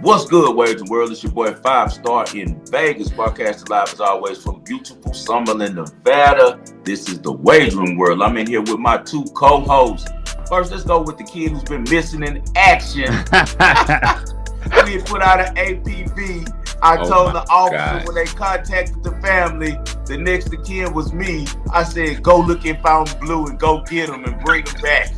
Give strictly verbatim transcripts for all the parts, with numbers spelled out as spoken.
What's good, Wagering World? It's your boy Five Star in Vegas, broadcasting live as always from beautiful Summerlin, Nevada. This is the Wagering World. I'm in here with my two co-hosts. First, let's go with the kid who's been missing in action. We put out an A P B. I oh told the officer God. when they contacted the family, the next of kin was me. I said, go look in Fountain Blue and go get him and bring him back.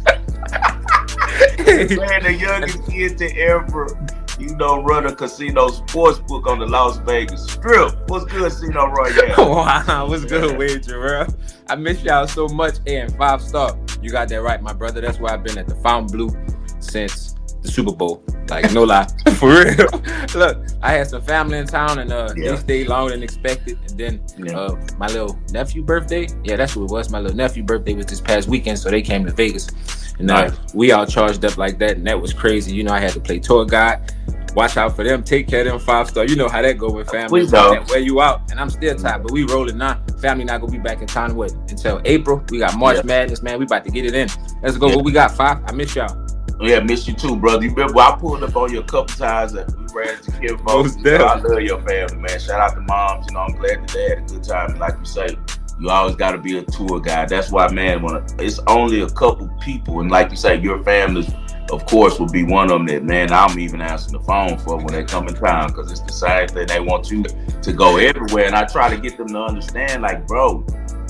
Man, the youngest kid to ever, you know, run a casino sports book on the Las Vegas Strip. What's good, Casino Royale? Wow, what's good, Wager, bro? I miss y'all so much. And Five Star, you got that right, my brother. That's why I've been at the Fountain Blue since the Super Bowl. Like, no lie. For real. Look, I had some family in town, and uh, yeah. they stayed longer than expected. And then yeah. uh, my little nephew birthday, yeah, that's what it was. My little nephew birthday was this past weekend, so they came to Vegas. And uh, nice. we all charged up like that, and that was crazy. You know, I had to play tour guide. Watch out for them. Take care of them Five Star. You know how that go with family. Wear you out. And I'm still tired, but we rolling now. Family not going to be back in town what, until April. We got March yeah. Madness, man. We about to get it in. Let's go. Yeah. What we got, Five? I miss y'all. Yeah, miss you too, brother. You remember I pulled up on you a couple times and we ran to Kim folks. You know, I love your family, man. Shout out to moms. You know, I'm glad that they had a good time. And like you say, you always got to be a tour guide. That's why, man, when it's only a couple people, and like you say, your family, of course, will be one of them that, man, I'm even answering the phone for when they come in town because it's the same thing. They want you to go everywhere. And I try to get them to understand, like, bro,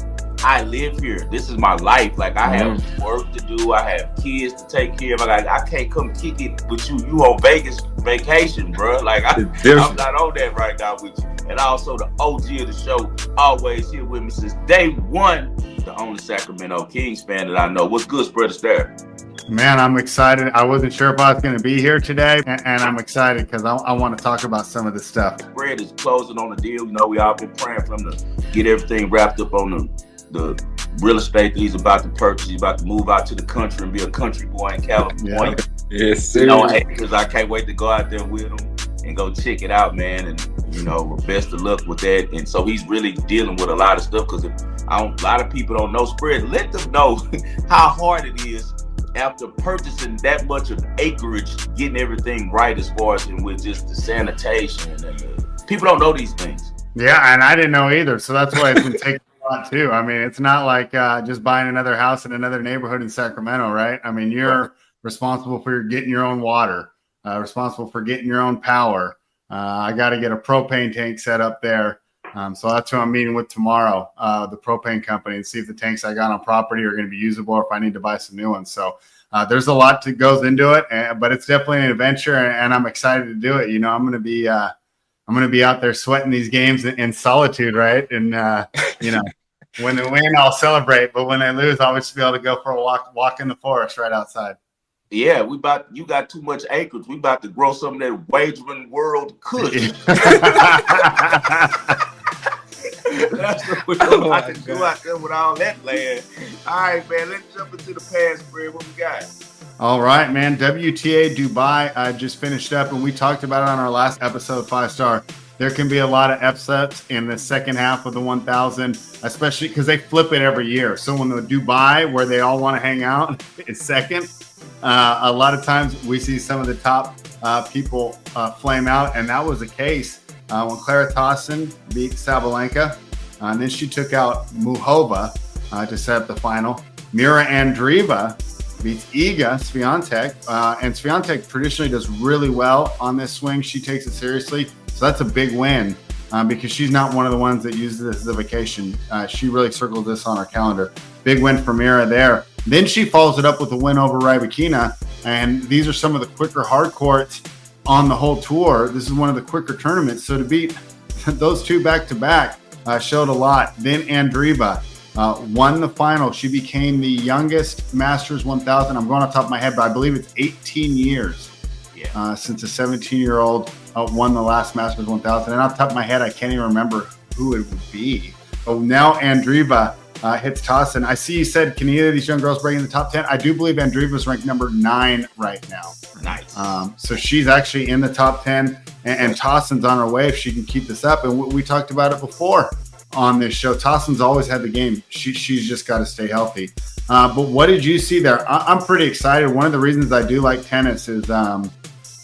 I live here. This is my life. Like, I have mm. work to do. I have kids to take care of. Like, I can't come kick it with you. You on Vegas vacation, bro. Like, I, I'm not on that right now with you. And also the O G of the show, always here with me since day one. The only Sacramento Kings fan that I know. What's good, Spreader Stare? Man, I'm excited. I wasn't sure if I was going to be here today, and, and I'm excited because I, I want to talk about some of this stuff. Fred is closing on the deal. You know, we all been praying for him to get everything wrapped up on the the real estate that he's about to purchase. He's about to move out to the country and be a country boy in California. Yeah. Yes, sir. You know, because I can't wait to go out there with him and go check it out, man. And, you know, best of luck with that. And so he's really dealing with a lot of stuff because I don't, a lot of people don't know Spread. Let them know how hard it is after purchasing that much of acreage, getting everything right as far as with just the sanitation. And the, people don't know these things. Yeah, and I didn't know either. So that's why it's been taking a lot too. I mean, it's not like uh, just buying another house in another neighborhood in Sacramento, right? I mean, you're right. responsible for getting your own water, uh, responsible for getting your own power. Uh, I got to get a propane tank set up there. Um, so that's who I'm meeting with tomorrow, uh, the propane company, and see if the tanks I got on property are going to be usable or if I need to buy some new ones. So uh, there's a lot that goes into it, and, but it's definitely an adventure, and, and I'm excited to do it. You know, I'm going to be uh, I'm going to be out there sweating these games in, in solitude, right? And uh, you know, when they win, I'll celebrate, but when they lose, I'll just be able to go for a walk, walk in the forest right outside. Yeah, we about you got too much acreage. We about to grow some of that Wagering World kush. That's what we're oh about to do out there with all that land. All right, man, let's jump into the past, Fred. What we got? All right, man. W T A Dubai uh, just finished up, and we talked about it on our last episode, Five Star. There can be a lot of upsets in the second half of the one thousand, especially because they flip it every year. So when the Dubai, where they all want to hang out, is second, uh, a lot of times we see some of the top uh, people uh, flame out, and that was the case uh, when Clara Tauson beat Sabalenka. Uh, and then she took out Muhova uh, to set up the final. Mira Andreeva beats Iga Swiatek. Uh, and Swiatek traditionally does really well on this swing. She takes it seriously. So that's a big win uh, because she's not one of the ones that uses this as a vacation. Uh, she really circled this on her calendar. Big win for Mira there. Then she follows it up with a win over Rybakina. And these are some of the quicker hard courts on the whole tour. This is one of the quicker tournaments. So to beat those two back-to-back, Uh, showed a lot. Then Andreeva uh, won the final. She became the youngest Masters one thousand. I'm going off the top of my head, but I believe it's eighteen years yeah. uh, since a seventeen-year-old uh, won the last Masters one thousand. And off the top of my head, I can't even remember who it would be. But now Andreeva uh, hits Tauson. I see you said, can either of these young girls break in the top ten? I do believe Andreeva's ranked number nine right now. Nice. Um, so she's actually in the top ten. And, and Tauson's on her way if she can keep this up. And we, we talked about it before on this show. Tauson's always had the game. She, she's just got to stay healthy. Uh, but what did you see there? I, I'm pretty excited. One of the reasons I do like tennis is um,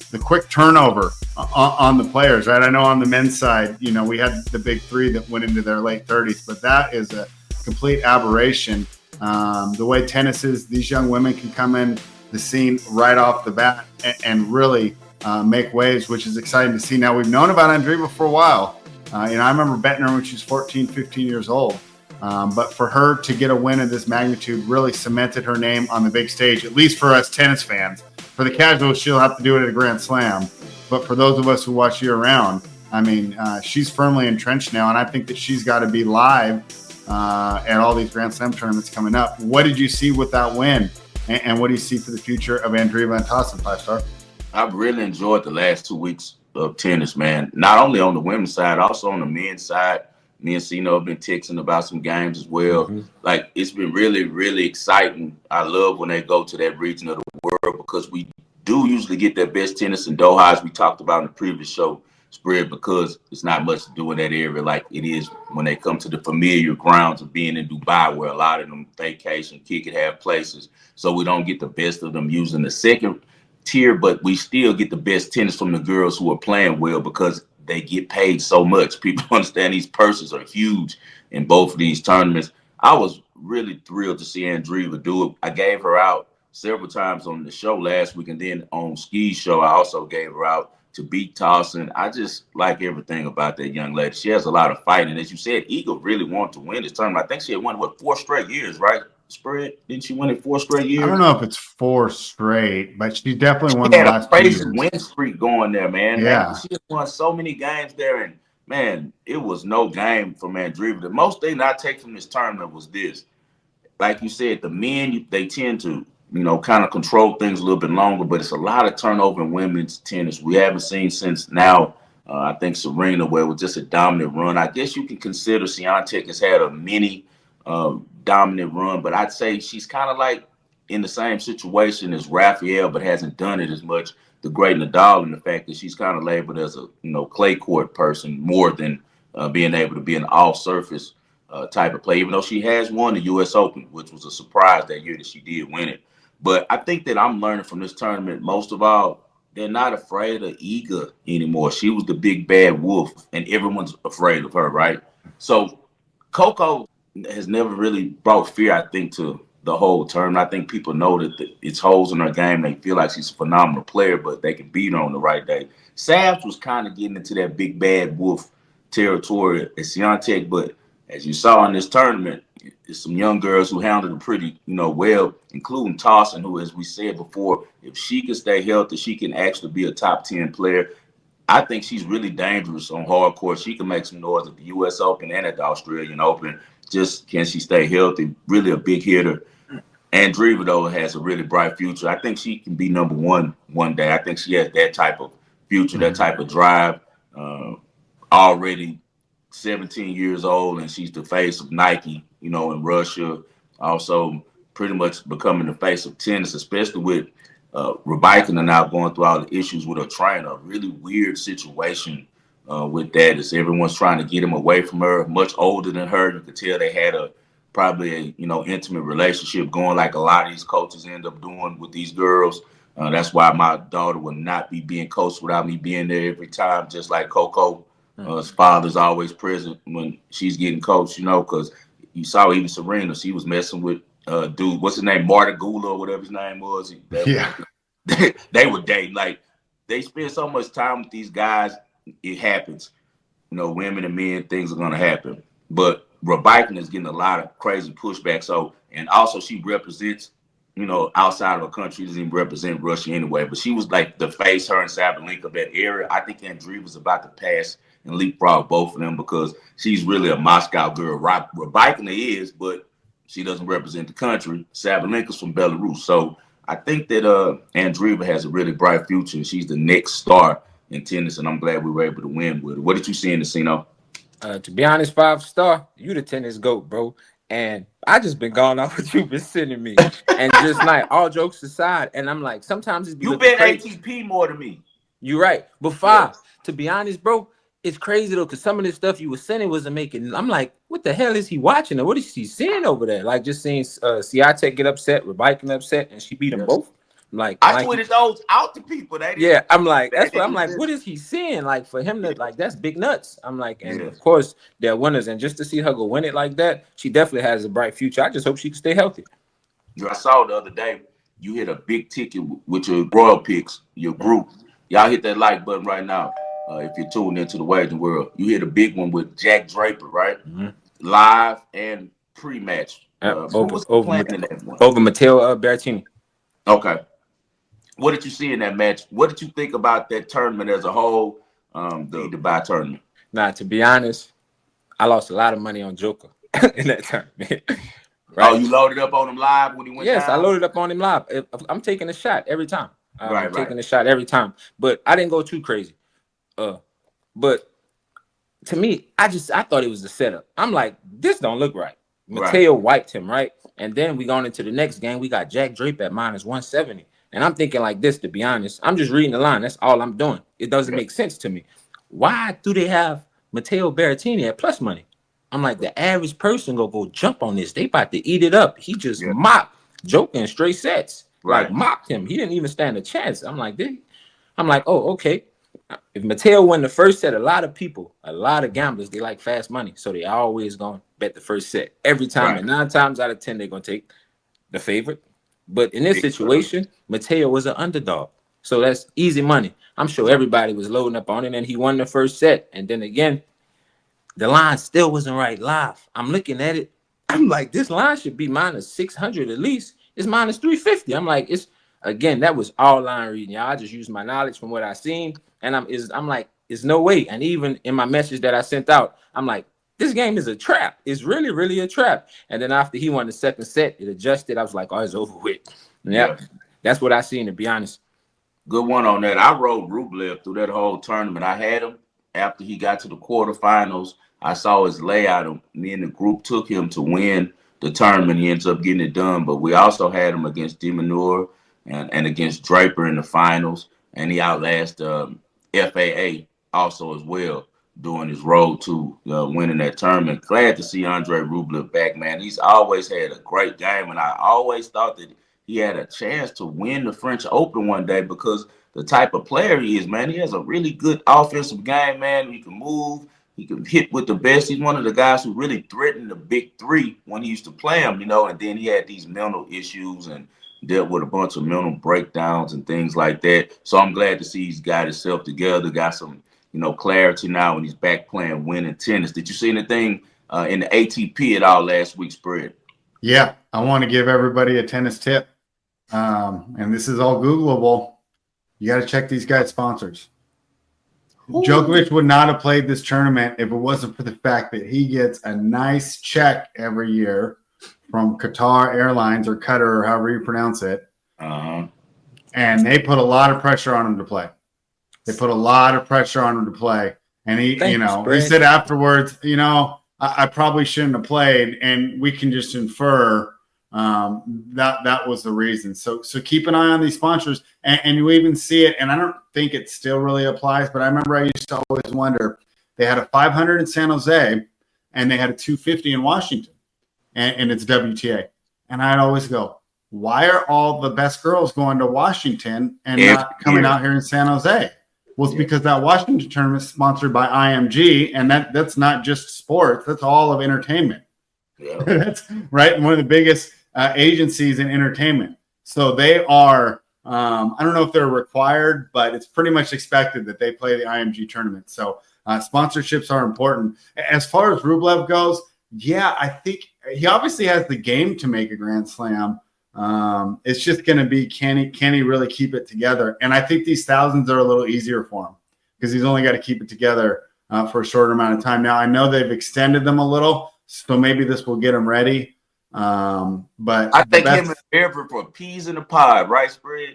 the quick turnover on, on the players, right? I know on the men's side, you know, we had the big three that went into their late thirties, but that is a complete aberration. Um, the way tennis is, these young women can come in the scene right off the bat and, and really uh, make waves, which is exciting to see. Now, we've known about Andreeva for a while. Uh, you know, I remember betting her when she was fourteen, fifteen years old. Um, but for her to get a win of this magnitude really cemented her name on the big stage, at least for us tennis fans. For the casuals, she'll have to do it at a Grand Slam. But for those of us who watch year-round, I mean, uh, she's firmly entrenched now, and I think that she's got to be live uh, at all these Grand Slam tournaments coming up. What did you see with that win, and, and what do you see for the future of Andreeva and Tauson, Five Star? I've really enjoyed the last two weeks of tennis, man. Not only on the women's side, also on the men's side. Me and Cino have been texting about some games as well. Mm-hmm. Like, it's been really, really exciting. I love when they go to that region of the world because we do usually get their best tennis in Doha, as we talked about in the previous show, Spread, because it's not much to do in that area like it is when they come to the familiar grounds of being in Dubai, where a lot of them vacation, kick it, have places. So we don't get the best of them using the second tier, but we still get the best tennis from the girls who are playing well because they get paid so much. People understand these purses are huge in both of these tournaments. I was really thrilled to see Andreeva do it. I gave her out several times on the show last week, and then on Ski's show, I also gave her out to beat Tauson. I just like everything about that young lady. She has a lot of fight, and as you said, Eagle really wanted to win this tournament. I think she had won, what, four straight years, right? Spread? Didn't she win it four straight years? I don't know if it's four straight, but she definitely won she the had last a crazy two years. win streak going there, man. Yeah. Man, she has won so many games there, and man, it was no game for Andreeva. The most thing I take from this tournament was this. Like you said, the men, they tend to, you know, kind of control things a little bit longer, but it's a lot of turnover in women's tennis. We haven't seen since now, uh, I think Serena, where it was just a dominant run. I guess you can consider Swiatek has had a mini um, dominant run, but I'd say she's kind of like in the same situation as Rafael, but hasn't done it as much. The great Nadal, and the fact that she's kind of labeled as a, you know, clay court person more than uh, being able to be an all-surface uh, type of play, even though she has won the U S Open, which was a surprise that year that she did win it. But I think that I'm learning from this tournament, most of all, they're not afraid of Iga anymore. She was the big bad wolf, and everyone's afraid of her, right? So Coco has never really brought fear, I think, to the whole tournament. I think people know that the, it's holes in her game. They feel like she's a phenomenal player, but they can beat her on the right day. Sabs was kind of getting into that big bad wolf territory at Swiatek, but as you saw in this tournament, there's some young girls who handled it pretty, you know, well, including Tauson, who, as we said before, if she can stay healthy, she can actually be a top ten player. I think she's really dangerous on hard court. She can make some noise at the U S Open and at the Australian Open. Just can she stay healthy? Really a big hitter. Andreeva, though, has a really bright future. I think she can be number one one day. I think she has that type of future, that type of drive. Uh, already seventeen years old, and she's the face of Nike, you know, in Russia. Also pretty much becoming the face of tennis, especially with uh, Rybakina now going through all the issues with her trainer. A really weird situation uh, with that is everyone's trying to get him away from her. Much older than her. You could tell they had a probably a, you know, intimate relationship going, like a lot of these coaches end up doing with these girls. Uh, that's why my daughter would not be being coached without me being there every time, just like Coco. Uh, his father's always present when she's getting coached, you know, because you saw even Serena, she was messing with uh dude, what's his name, Marta Gula or whatever his name was. That yeah. Was, they, they were dating. Like, they spend so much time with these guys, it happens. You know, women and men, things are going to happen. But Rybakina is getting a lot of crazy pushback. So, and also she represents, you know, outside of her country, doesn't even represent Russia anyway. But she was like the face, her and Sabalenka of that area. I think Andreeva's about to pass and leapfrog both of them because she's really a Moscow girl. Rybakina is, but she doesn't represent the country. Sabalenka's from Belarus. So I think that uh, Andreeva has a really bright future, and she's the next star in tennis, and I'm glad we were able to win with her. What did you see in the Cino? Uh, to be honest, Five Star, you the tennis GOAT, bro. And I just been going off what you've been sending me. And just like, all jokes aside, and I'm like, sometimes it's You've been A T P more than me. You're right. But Five, yes. To be honest, bro, it's crazy though, because some of the stuff you were sending wasn't making. I'm like, what the hell is he watching? Or what is he seeing over there? Like, just seeing uh, Swiatek get upset, Rybakina upset, and she beat them yes. both. Like I like, tweeted those out to people. They yeah, I'm like, that's what I'm like. What is he seeing? Like for him to like, that's big nuts. I'm like, and yeah. of course they're winners, and just to see her go win it like that, she definitely has a bright future. I just hope she can stay healthy. I saw the other day you hit a big ticket with your Royal Picks, your group. Y'all hit that like button right now. Uh, if you're tuned into the Wagering World, you hit a big one with Jack Draper, right? Mm-hmm. Live and pre-match. Uh, uh, over over, in that one? over Matteo uh, Berrettini. Okay. What did you see in that match? What did you think about that tournament as a whole, um, the Dubai tournament? Nah, to be honest, I lost a lot of money on Joker in that tournament. Right? Oh, you loaded up on him live when he went Yes, down? I loaded up on him live. I'm taking a shot every time. Um, right, I'm right. taking a shot every time. But I didn't go too crazy. Uh, But to me, I just I thought it was a setup. I'm like, this don't look right. Matteo right. wiped him, right? And then we going into the next game. We got Jack Draper at minus one seventy. And I'm thinking like this, to be honest. I'm just reading the line. That's all I'm doing. It doesn't make sense to me. Why do they have Matteo Berrettini at plus money? I'm like, the average person go go jump on this. They about to eat it up. He just yeah. mopped Joker in straight sets. Right. Like mocked him. He didn't even stand a chance. I'm like, this. I'm like, oh, okay. If Matteo won the first set, a lot of people, a lot of gamblers, they like fast money. So they always gonna bet the first set. Every time. Right. And nine times out of ten, they're gonna take the favorite. But in this situation, Matteo was an underdog. So that's easy money. I'm sure everybody was loading up on it, and he won the first set. And then again, the line still wasn't right live. I'm looking at it. I'm like, this line should be minus six hundred at least. It's minus three fifty. I'm like, it's again, that was all line reading. Y'all, I just used my knowledge from what I seen. And I'm is I'm like, there's no way. And even in my message that I sent out, I'm like, this game is a trap. It's really, really a trap. And then after he won the second set, it adjusted. I was like, oh, it's over with. Yeah, yeah. That's what I seen, to be honest. Good one on that. I rode Rublev through that whole tournament. I had him after he got to the quarterfinals. I saw his layout. Me and the group took him to win the tournament. He ends up getting it done. But we also had him against De Minaur and, and against Draper in the finals. And he outlasted um, F A A also as well during his road to uh, winning that tournament. Glad to see Andre Rublev back, man. He's always had a great game, and I always thought that he had a chance to win the French Open one day because the type of player he is, man. He has a really good offensive game, man. He can move. He can hit with the best. He's one of the guys who really threatened the big three when he used to play him, you know, and then he had these mental issues and dealt with a bunch of mental breakdowns and things like that. So I'm glad to see he's got himself together, got some, you know, clarity now when he's back playing winning tennis. Did you see anything uh, in the A T P at all last week's spread? Yeah, I want to give everybody a tennis tip. Um, and this is all Googleable. You got to check these guys' sponsors. Ooh. Djokovic would not have played this tournament if it wasn't for the fact that he gets a nice check every year from Qatar Airlines or Qatar or however you pronounce it. Uh-huh. And they put a lot of pressure on him to play. They put a lot of pressure on him to play. And he, Thanks, you know, Brad. he said afterwards, you know, I, I probably shouldn't have played. And we can just infer um, that that was the reason. So so keep an eye on these sponsors. And, and you even see it. And I don't think it still really applies. But I remember I used to always wonder, they had a five hundred in San Jose and they had a two fifty in Washington. And, and it's W T A. And I'd always go, why are all the best girls going to Washington and yeah, not coming yeah. out here in San Jose? Well, it's yeah. because that Washington tournament is sponsored by I M G, and that, that's not just sports. That's all of entertainment. Yeah. That's right. One of the biggest uh, agencies in entertainment. So they are, um, I don't know if they're required, but it's pretty much expected that they play the I M G tournament. So uh, sponsorships are important. As far as Rublev goes, yeah, I think he obviously has the game to make a Grand Slam. Um, it's just going to be, can he, can he really keep it together? And I think these thousands are a little easier for him because he's only got to keep it together uh, for a shorter amount of time. Now, I know they've extended them a little, so maybe this will get him ready. Um, but I think him and Everett for peas in the pod, right, Spread?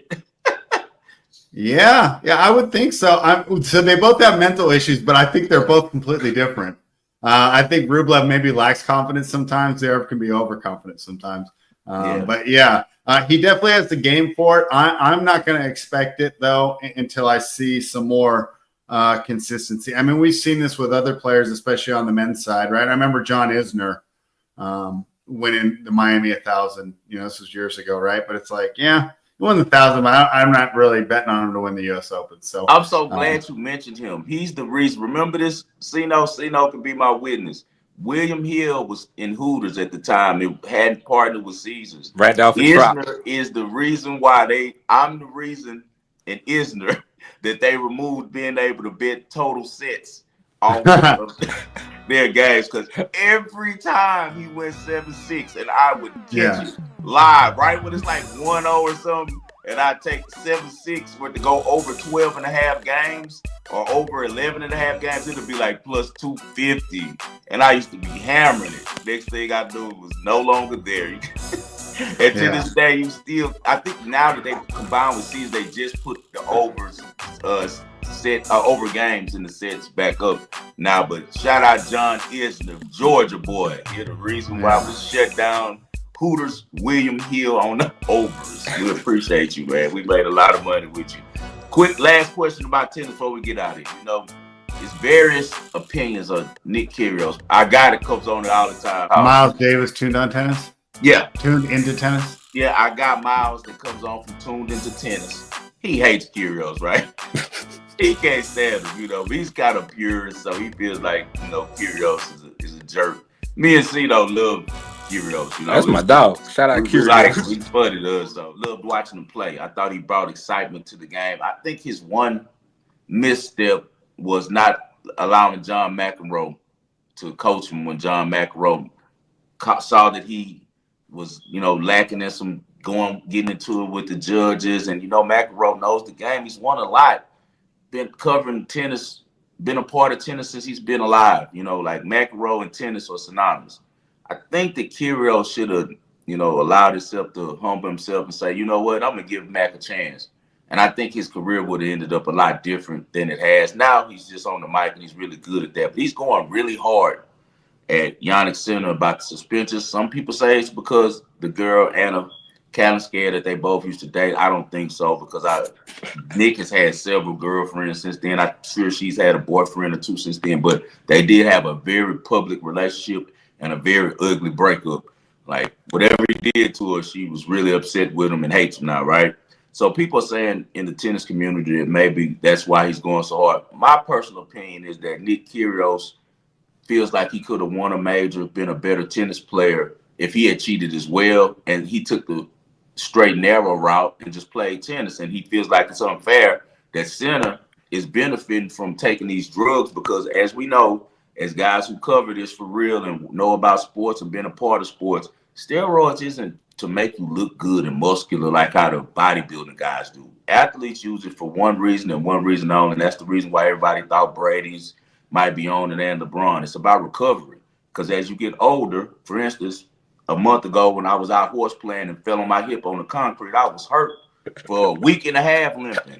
yeah, yeah, I would think so. I'm, so they both have mental issues, but I think they're both completely different. Uh, I think Rublev maybe lacks confidence sometimes. Zverev can be overconfident sometimes. Um, yeah. But, yeah, uh, he definitely has the game for it. I, I'm not going to expect it, though, until I see some more uh, consistency. I mean, we've seen this with other players, especially on the men's side, right? I remember John Isner um, winning the Miami one thousand. You know, this was years ago, right? But it's like, yeah, won the thousand, but I, I'm not really betting on him to win the U S Open. So I'm so glad um, you mentioned him. He's the reason. Remember this, Cino? Cino can be my witness. William Hill was in Hooters at the time. It hadn't partnered with Caesars. Randolph and Trop Isner is the reason why they. I'm the reason, and Isner that they removed being able to bet total sets on their games, because every time he went seven six, and I would catch yeah. it live right when it's like one oh or something, and I take seven six for it to go over twelve and a half games or over eleven and a half games. It'll be like plus two fifty, and I used to be hammering it. Next thing I knew, it was no longer there. And to yeah. this day, you still, I think now that they combined with C's, they just put the overs uh, set uh, over games in the sets back up now. But shout out John Isner, Georgia boy. You're the reason why we shut down Hooters, William Hill on the overs. We appreciate you, man. We made a lot of money with you. Quick last question about tennis before we get out of here. You know, it's various opinions of Nick Kyrgios. Our guy that comes on it all the time. Miles Davis tuned on tennis? Yeah. Tuned into tennis? Yeah, I got Miles that comes on from Tuned Into Tennis. He hates Kyrgios, right? He can't stand him, you know. He's kind of purist, so he feels like, you know, Kyrgios is a, is a jerk. Me and Cino love Kyrgios, you know. That's my dog. Shout out Kyrgios. Like, he's funny to us, though. Loved watching him play. I thought he brought excitement to the game. I think his one misstep was not allowing John McEnroe to coach him when John McEnroe saw that he was, you know, lacking in some going, getting into it with the judges. And, you know, McEnroe knows the game. He's won a lot. Been covering tennis, been a part of tennis since he's been alive. You know, like McEnroe and tennis are synonymous. I think that Kyrgios should have, you know, allowed himself to humble himself and say, you know what, I'm going to give Mac a chance. And I think his career would have ended up a lot different than it has. Now he's just on the mic and he's really good at that. But he's going really hard at Jannik Sinner about the suspension. Some people say it's because the girl, Anna Kalinskaya, that they both used to date. I don't think so, because I Nick has had several girlfriends since then. I'm sure she's had a boyfriend or two since then. But they did have a very public relationship and a very ugly breakup. Like, whatever he did to her, she was really upset with him and hates him now, right? So people are saying in the tennis community that maybe that's why he's going so hard. My personal opinion is that Nick Kyrgios feels like he could have won a major, been a better tennis player if he had cheated as well, and he took the straight narrow route and just played tennis. And he feels like it's unfair that Sinner is benefiting from taking these drugs, because as we know, as guys who cover this for real and know about sports and been a part of sports, steroids isn't to make you look good and muscular like how the bodybuilding guys do. Athletes use it for one reason and one reason only, and that's the reason why everybody thought Brady's might be on it and LeBron. It's about recovery, because as you get older, for instance, a month ago when I was out horse playing and fell on my hip on the concrete, I was hurt for a week and a half limping.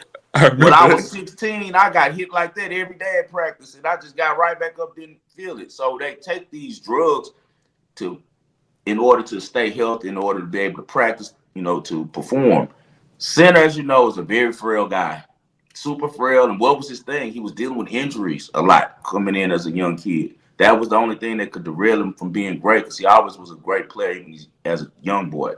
When I was sixteen, I got hit like that every day at practice, and I just got right back up, didn't feel it. So they take these drugs to, in order to stay healthy, in order to be able to practice, you know, to perform. Sinner, as you know, is a very frail guy, super frail. And what was his thing? He was dealing with injuries a lot coming in as a young kid. That was the only thing that could derail him from being great, because he always was a great player even as a young boy.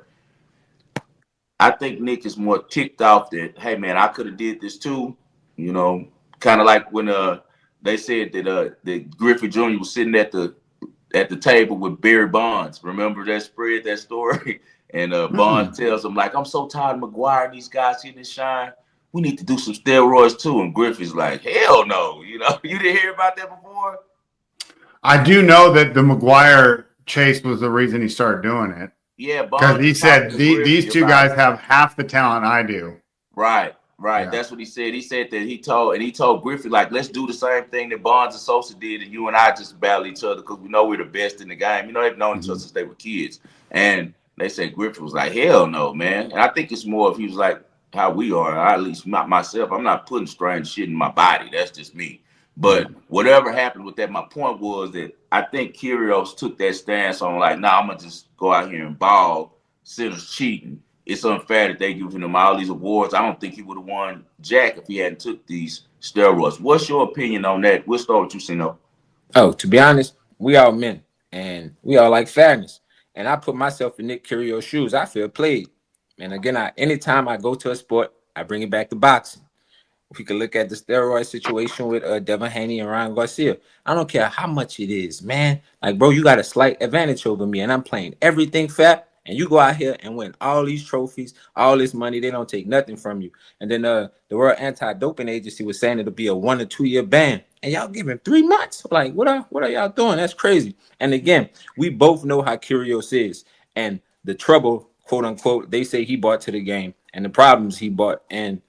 I think Nick is more ticked off that, hey, man, I could have did this too. You know, kind of like when uh they said that uh that Griffey Junior was sitting at the at the table with Barry Bonds. Remember that spread, that story? And uh, Bonds mm-hmm. tells him, like, I'm so tired of McGuire and these guys hitting his shine. We need to do some steroids too. And Griffey's like, hell no. You know, you didn't hear about that before? I do know that the McGuire chase was the reason he started doing it. Yeah, because he said the, these two guys have half the talent I do. Right, right. Yeah. That's what he said. He said that he told, and he told Griffey, like, let's do the same thing that Bonds and Sosa did, and you and I just battle each other because we know we're the best in the game. You know, they've known mm-hmm. each other since they were kids. And they said Griffey was like, hell no, man. And I think it's more if he was like how we are, or at least not myself. I'm not putting strange shit in my body. That's just me. But whatever happened with that, my point was that I think Kyrgios took that stance on, like, nah, I'm going to just go out here and ball. Sinner's cheating. It's unfair that they giving him all these awards. I don't think he would have won Jack if he hadn't took these steroids. What's your opinion on that? We'll start with you, Cino. Oh, to be honest, we all men, and we all like fairness. And I put myself in Nick Kyrgios' shoes. I feel played. And again, I anytime I go to a sport, I bring it back to boxing. We can look at the steroid situation with uh, Devin Haney and Ryan Garcia. I don't care how much it is, man. Like, bro, you got a slight advantage over me, and I'm playing everything fat. And you go out here and win all these trophies, all this money. They don't take nothing from you. And then uh, the World Anti-Doping Agency was saying it'll be a one or two year ban, and y'all giving three months. Like, what are what are y'all doing? That's crazy. And again, we both know how Kyrgios is, and the trouble, quote unquote, they say he brought to the game, and the problems he brought, and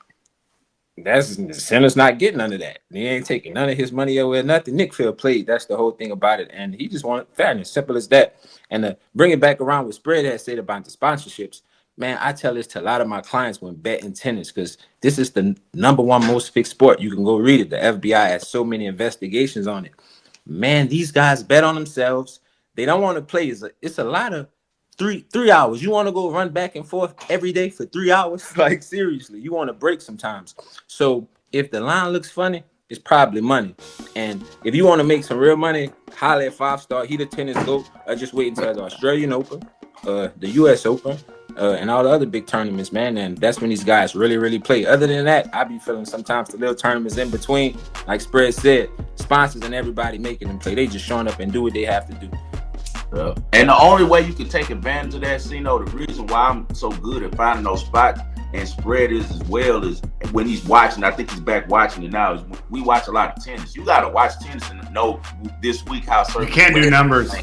that's Sinner's not getting none of that. He ain't taking none of his money away, nothing. Nick Phil played. That's the whole thing about it. And he just wanted fairness, simple as that. And to bring it back around what Spread had said about the sponsorships, man, I tell this to a lot of my clients when betting tennis, because this is the number one most fixed sport. You can go read it. The F B I has so many investigations on it. Man, these guys bet on themselves. They don't want to play. It's a, it's a lot of Three three hours. You want to go run back and forth every day for three hours? Like, seriously, you want to break sometimes. So if the line looks funny, it's probably money. And if you want to make some real money, holler at Five Star. He the tennis GOAT. I just wait until the Australian Open, uh, the U S Open, uh, and all the other big tournaments, man. And that's when these guys really, really play. Other than that, I be feeling sometimes the little tournaments in between, like Spread said, sponsors and everybody making them play. They just showing up and do what they have to do. Yeah. And the only way you can take advantage of that, Cino, the reason why I'm so good at finding those spots and Spread is as well is when he's watching. I think he's back watching it now. Is we watch a lot of tennis. You got to watch tennis and know this week how certain. You can't do numbers.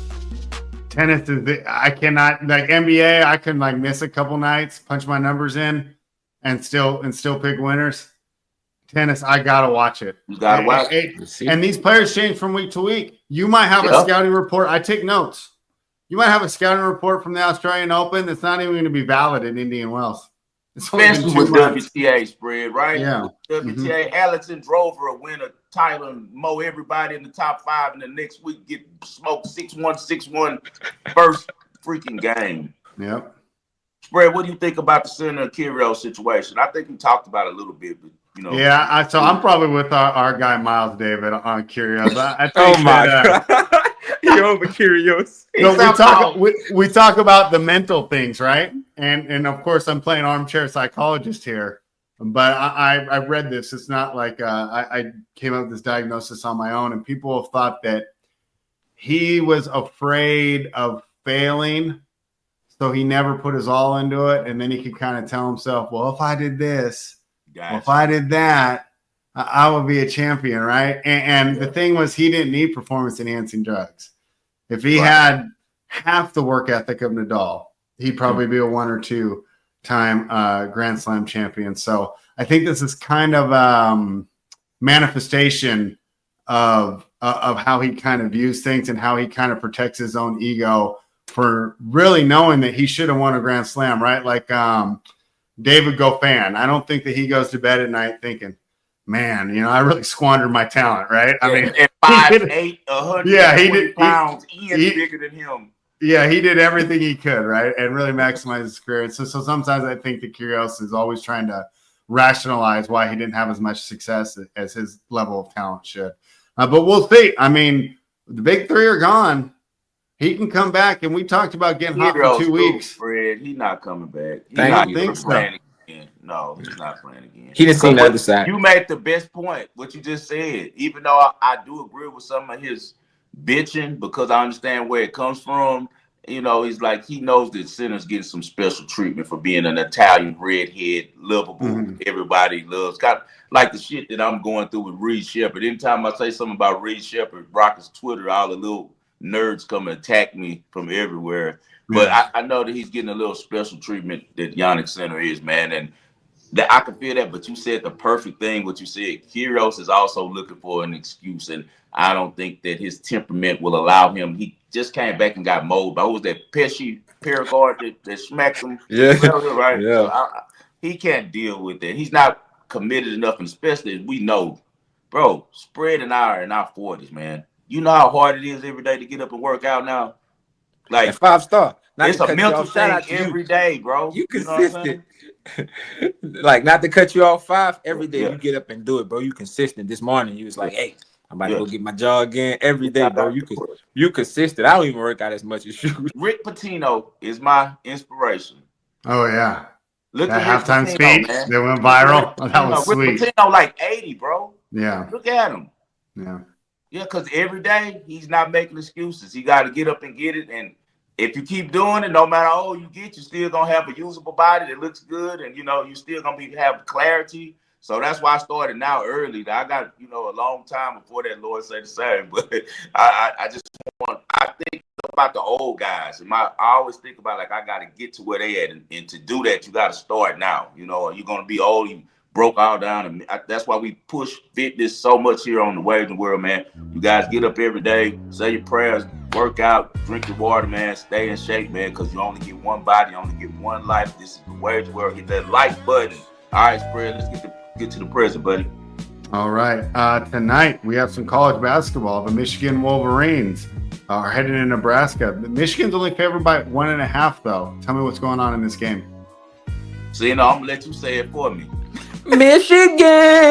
Tennis is the, I cannot like N B A. I can like miss a couple nights, punch my numbers in, and still and still pick winners. Tennis, I gotta watch it. You gotta watch it. And these players change from week to week. You might have yeah. a scouting report. I take notes. You might have a scouting report from the Australian Open that's not even going to be valid in Indian Wells. Especially with W T A Spread, right? Yeah. With W T A, mm-hmm. Alex and Drover win a title and mow everybody in the top five, and the next week get smoked six one, six one first freaking game. Yep. Spread, what do you think about the Sinner Kyrgios situation? I think we talked about it a little bit, but you know. Yeah, I, so I'm probably with our, our guy Miles David on Kyrgios. I, I think oh my that, uh, God. You're over Kyrgios. No, we talk we, we talk about the mental things, right? And and of course I'm playing armchair psychologist here, but I I, I read this. It's not like uh, I, I came up with this diagnosis on my own, and people have thought that he was afraid of failing, so he never put his all into it, and then he could kind of tell himself, well, if I did this, gotcha. well, if I did that, I would be a champion, right? And, and the thing was, he didn't need performance-enhancing drugs. If he right. had half the work ethic of Nadal, he'd probably be a one or two time uh, Grand Slam champion. So I think this is kind of um, manifestation of uh, of how he kind of views things and how he kind of protects his own ego for really knowing that he should have won a Grand Slam, right? Like um, David Goffin. I don't think that he goes to bed at night thinking, man, you know, I really squandered my talent, right? I mean, at five, did, eight, one hundred yeah, he did pounds, he, Ian's he, bigger than him. Yeah, he did everything he could, right? And really maximize his career. And so, so sometimes I think that Kyrgios is always trying to rationalize why he didn't have as much success as his level of talent should. Uh, but we'll see. I mean, the big three are gone. He can come back, and we talked about getting hot for two weeks. Fred, he's not coming back. He's Thank not you. Think so. Again. No, he's not playing again. He didn't see the other side. You made the best point, what you just said. Even though I, I do agree with some of his bitching, because I understand where it comes from. You know, he's like, he knows that Sinner's getting some special treatment for being an Italian redhead, lovable. Mm-hmm. Everybody loves. Got like the shit that I'm going through with Reed Shepherd. Anytime I say something about Reed Shepherd, Rocket's Twitter, all the little nerds come and attack me from everywhere. But I, I know that he's getting a little special treatment that Jannik Sinner is, man. And that I can feel that. But you said the perfect thing, what you said. Kyrgios is also looking for an excuse. And I don't think that his temperament will allow him. He just came back and got mowed. But what was that Pesci Perigard that, that smacked him? Yeah. Right? Yeah. So I, he can't deal with that. He's not committed enough, and especially as we know, bro, Spread and I are in our forties, man. You know how hard it is every day to get up and work out now? Like, and Five Star. Not it's a mental thing every day, bro. You consistent. You know like, not to cut you off, Five, every day yeah. you get up and do it, bro. You consistent. This morning, you was like, hey, I'm about yeah. to go get my jog in every day, bro. You can, you consistent. I don't even work out as much as you. Rick Pitino is my inspiration. Oh, yeah. Look that at halftime speech. Man. They went viral. Oh, that was sweet. Rick Pitino like eighty, bro. Yeah. Look at him. Yeah. Yeah, because every day he's not making excuses. He got to get up and get it. And if you keep doing it, no matter how old you get, you're still gonna have a usable body that looks good, and you know you're still gonna be have clarity. So that's why I started now early. I got you know a long time before that Lord said the same. But I, I, I just want I think about the old guys. And my I always think about like I got to get to where they at, and, and to do that you got to start now. You know, you're gonna be old. You broke all down, and I, that's why we push fitness so much here on the Waging World, man. You guys get up every day, say your prayers, work out, drink your water, man. Stay in shape, man, because you only get one body, you only get one life. This is the Waging World. Hit that like button. All right, Spread. Let's get to get to the present, buddy. All right. Uh, tonight we have some college basketball. The Michigan Wolverines are heading to Nebraska. Michigan's only favored by one and a half, though. Tell me what's going on in this game. So you know, I'm gonna let you say it for me. Michigan.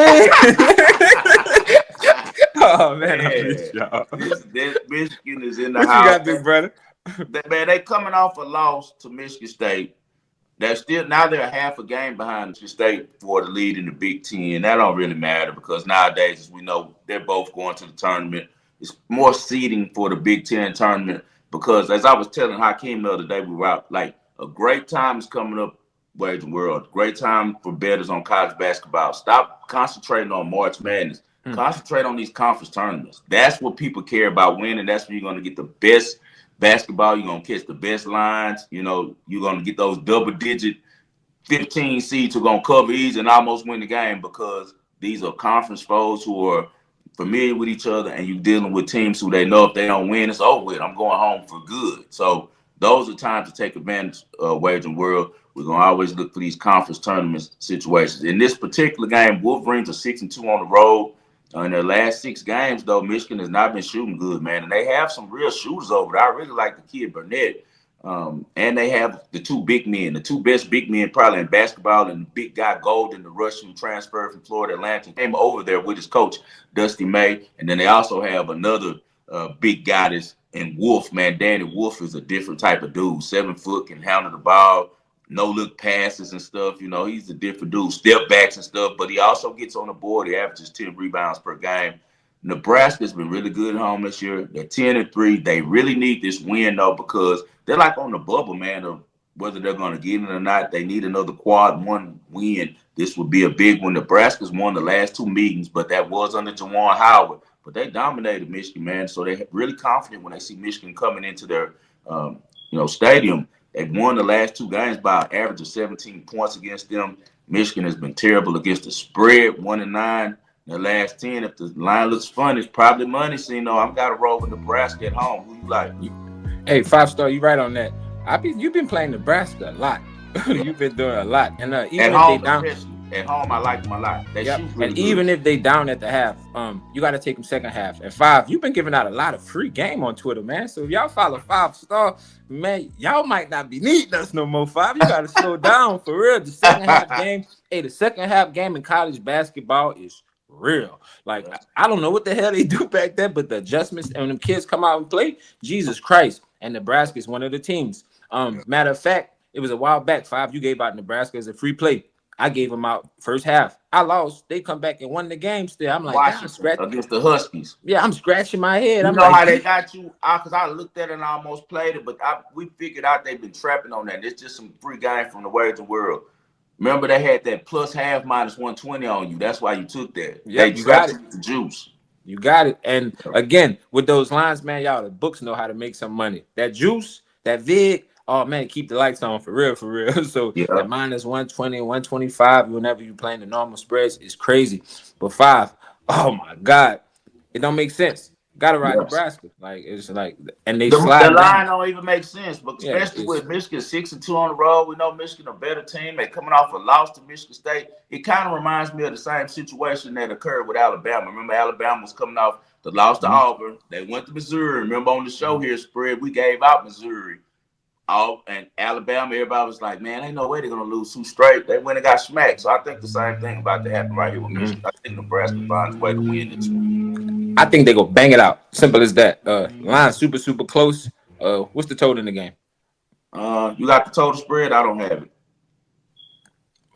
Oh man, yeah. I miss y'all. This, this Michigan is in the what house. You got, big brother? Man, they coming off a loss to Michigan State. They're still now they're half a game behind Michigan State for the lead in the Big Ten. That don't really matter because nowadays, as we know, they're both going to the tournament. It's more seeding for the Big Ten tournament because, as I was telling Hakeem the other day, we were out like a great time is coming up. Waging World, great time for bettors on college basketball. Stop concentrating on March Madness. Hmm. Concentrate on these conference tournaments. That's what people care about winning. That's where you're going to get the best basketball. You're going to catch the best lines. You know, you're going to get those double-digit fifteen seeds who are going to cover easy and almost win the game because these are conference foes who are familiar with each other, and you're dealing with teams who they know if they don't win, it's over with. I'm going home for good. So those are times to take advantage of Waging World. We're going to always look for these conference tournament situations. In this particular game, Wolverines are six and two on the road. Uh, in their last six games, though, Michigan has not been shooting good, man. And they have some real shooters over there. I really like the kid Burnett. Um, and they have the two big men, the two best big men probably in basketball, and the big guy Golden, the Russian who transferred from Florida Atlantic, came over there with his coach, Dusty May. And then they also have another uh, big guy that's in Wolf, man. Danny Wolf is a different type of dude. Seven foot, can handle the ball. No look passes and stuff, you know, he's a different dude, step backs and stuff, but he also gets on the board. He averages ten rebounds per game. Nebraska's been really good at home this year. They're ten and three. They really need this win, though, because they're like on the bubble, man, of whether they're going to get it or not. They need another quad one win. This would be a big one. Nebraska's won the last two meetings, but that was under Juwan Howard. But they dominated Michigan, man, so they're really confident when they see Michigan coming into their, um, you know, stadium. They've won the last two games by an average of seventeen points against them. Michigan has been terrible against the spread, one and nine. The last ten, if the line looks fun, it's probably money. So, you know, I've got to roll with Nebraska at home. Who you like? Hey, five star, you right on that. I be you've been playing Nebraska a lot. You've been doing a lot, and uh, even at if home, they down. At home, I like them a lot. They yep. shoot really and good. Even if they down at the half, um, you got to take them second half. And five, you've been giving out a lot of free game on Twitter, man. So if y'all follow Five Star, man, y'all might not be needing us no more. Five, you got to slow down for real. The second half game, hey, the second half game in college basketball is real. Like I don't know what the hell they do back there, but the adjustments and when them kids come out and play, Jesus Christ. And Nebraska is one of the teams. Um, matter of fact, it was a while back. Five, you gave out Nebraska as a free play. I gave them out first half. I lost. They come back and won the game still. I'm like, I'm scratching against the Huskies. Yeah, I'm scratching my head. You I'm know like, how they got you? Because I, I looked at it and I almost played it, but I, we figured out they've been trapping on that. It's just some free game from the Waging World. Remember, they had that plus half minus one twenty on you. That's why you took that. Yeah, they you got it. The juice. You got it. And again, with those lines, man, y'all, the books know how to make some money. That juice, that vig. Oh, man, keep the lights on for real, for real. So yeah. That minus one twenty, one twenty-five, whenever you're playing the normal spreads, is crazy. But five, oh, my God, it don't make sense. Got to ride yes. Nebraska. Like, it's like, and they the, slide The line down. don't even make sense, but especially yeah, with Michigan six and two on the road. We know Michigan a better team. They're coming off a loss to Michigan State. It kind of reminds me of the same situation that occurred with Alabama. Remember, Alabama was coming off the loss to mm-hmm. Auburn. They went to Missouri. Remember on the show here, Spread, we gave out Missouri. All and Alabama, everybody was like, man, ain't no way they're gonna lose two straight. They went and got smacked. So I think the same thing about to happen right here with Michigan. I think Nebraska finds a way to win this one. I think they go bang it out. Simple as that. Uh, line super super close. Uh, what's the total in the game? Uh, you got the total spread. I don't have it.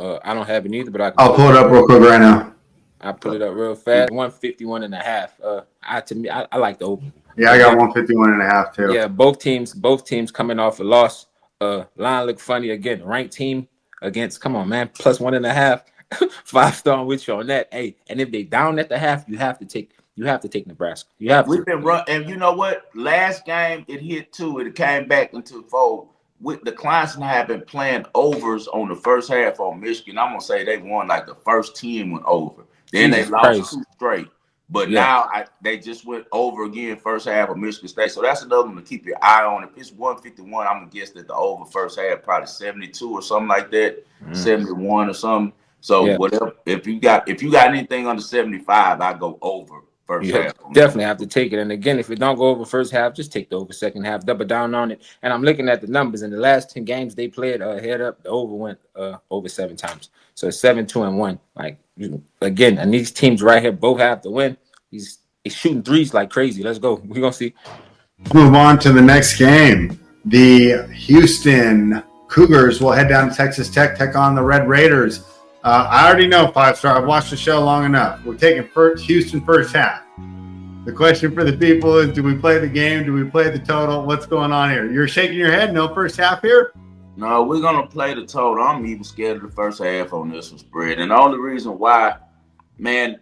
Uh, I don't have it either, but I can I'll pull it up real quick right now. I put it up real fast. one fifty-one and a half. Uh, I to me, I, I like the over. Yeah, I got one fifty-one and a half too. Yeah, both teams, both teams coming off a loss. Uh, line look funny again. Ranked team against, come on, man, plus one and a half. Five star with you on that. Hey, and if they down at the half, you have to take. You have to take Nebraska. You have. We've to. been run, and you know what? Last game it hit two. It came back into fold. With the Clemson have been playing overs on the first half on Michigan. I'm gonna say they won like the first ten went over. Then Jesus they lost Christ. two straight. But Yeah. now I, they just went over again first half of Michigan State. So that's another one to keep your eye on. If it's one fifty-one, I'm gonna guess that the over first half probably seventy-two or something like that, Mm. seventy-one or something. So Yeah. whatever. If you got if you got anything under seventy-five, I go over first You half. definitely have to take it. And again, if it don't go over first half, just take the over second half, double down on it. And I'm looking at the numbers in the last ten games they played. Uh, head up, the over went uh, over seven times. So it's seven, two, and one. Like you, again, and these teams right here both have to win. He's he's shooting threes like crazy. Let's go. We're gonna see. Move on to the next game. The Houston Cougars will head down to Texas Tech, take on the Red Raiders. Uh, I already know five star. I've watched the show long enough. We're taking first, Houston first half. The question for the people is: do we play the game? Do we play the total? What's going on here? You're shaking your head. No first half here. No, we're gonna play the total. I'm even scared of the first half on this one spread, and the only reason why, man,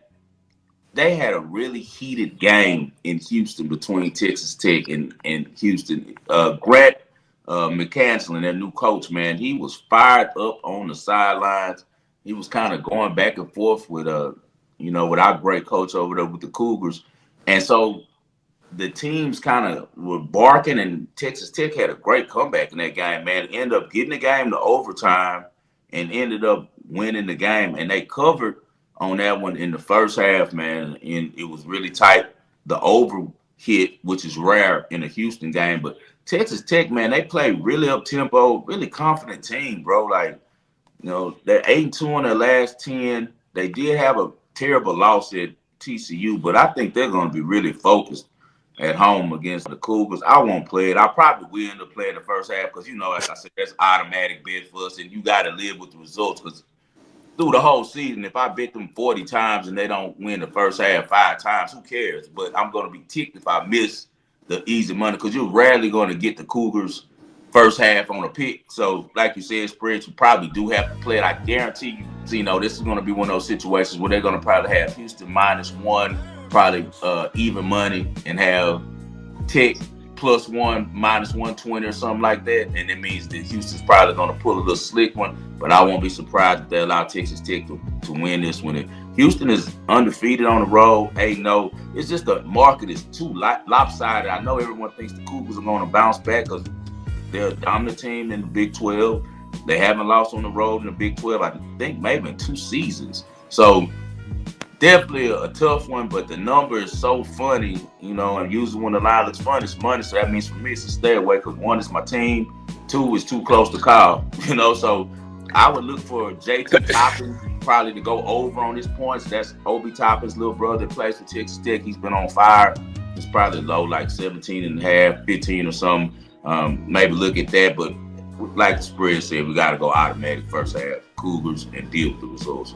they had a really heated game in Houston between Texas Tech and, and Houston. Uh, Grant uh, McCaslin, their new coach, man, he was fired up on the sidelines. He was kind of going back and forth with, uh, you know, with our great coach over there with the Cougars. And so the teams kind of were barking, and Texas Tech had a great comeback in that game, man. Ended up getting the game to overtime and ended up winning the game. And they covered on that one in the first half, man, and it was really tight. The over hit, which is rare in a Houston game. But Texas Tech, man, they play really up-tempo, really confident team, bro. Like, you know, they're eight and two on their last ten. They did have a terrible loss at T C U, but I think they're going to be really focused at home against the Cougars. I won't play it. I probably will end up playing the first half because, you know, like I said, that's automatic bet for us, and you got to live with the results because through the whole season, if I bet them forty times and they don't win the first half five times, who cares? But I'm going to be ticked if I miss the easy money because you're rarely going to get the Cougars first half on a pick. So, like you said, spreads, you probably do have to play it. I guarantee you, so, you know, this is going to be one of those situations where they're going to probably have Houston minus one, probably uh, even money, and have Tech plus one, minus one twenty or something like that. And it means that Houston's probably going to pull a little slick one. But I won't be surprised if they allow Texas Tech to, to win this one. Houston is undefeated on the road. Hey, no, it's just the market is too lopsided. I know everyone thinks the Cougars are going to bounce back because they're a dominant team in the Big twelve. They haven't lost on the road in the Big twelve, I think, maybe in two seasons. So definitely a, a tough one, but the number is so funny, you know, and usually when the line looks funny, it's money. So that means for me, it's a stay away because one is my team, two is too close to call, you know. So I would look for J T Toppins probably to go over on his points. That's Obi Toppins' little brother that plays for Texas Tech. He's been on fire. It's probably low, like seventeen and a half, fifteen or something. Um, maybe look at that, but like the spread said, we got to go automatic first half Cougars and deal with the results.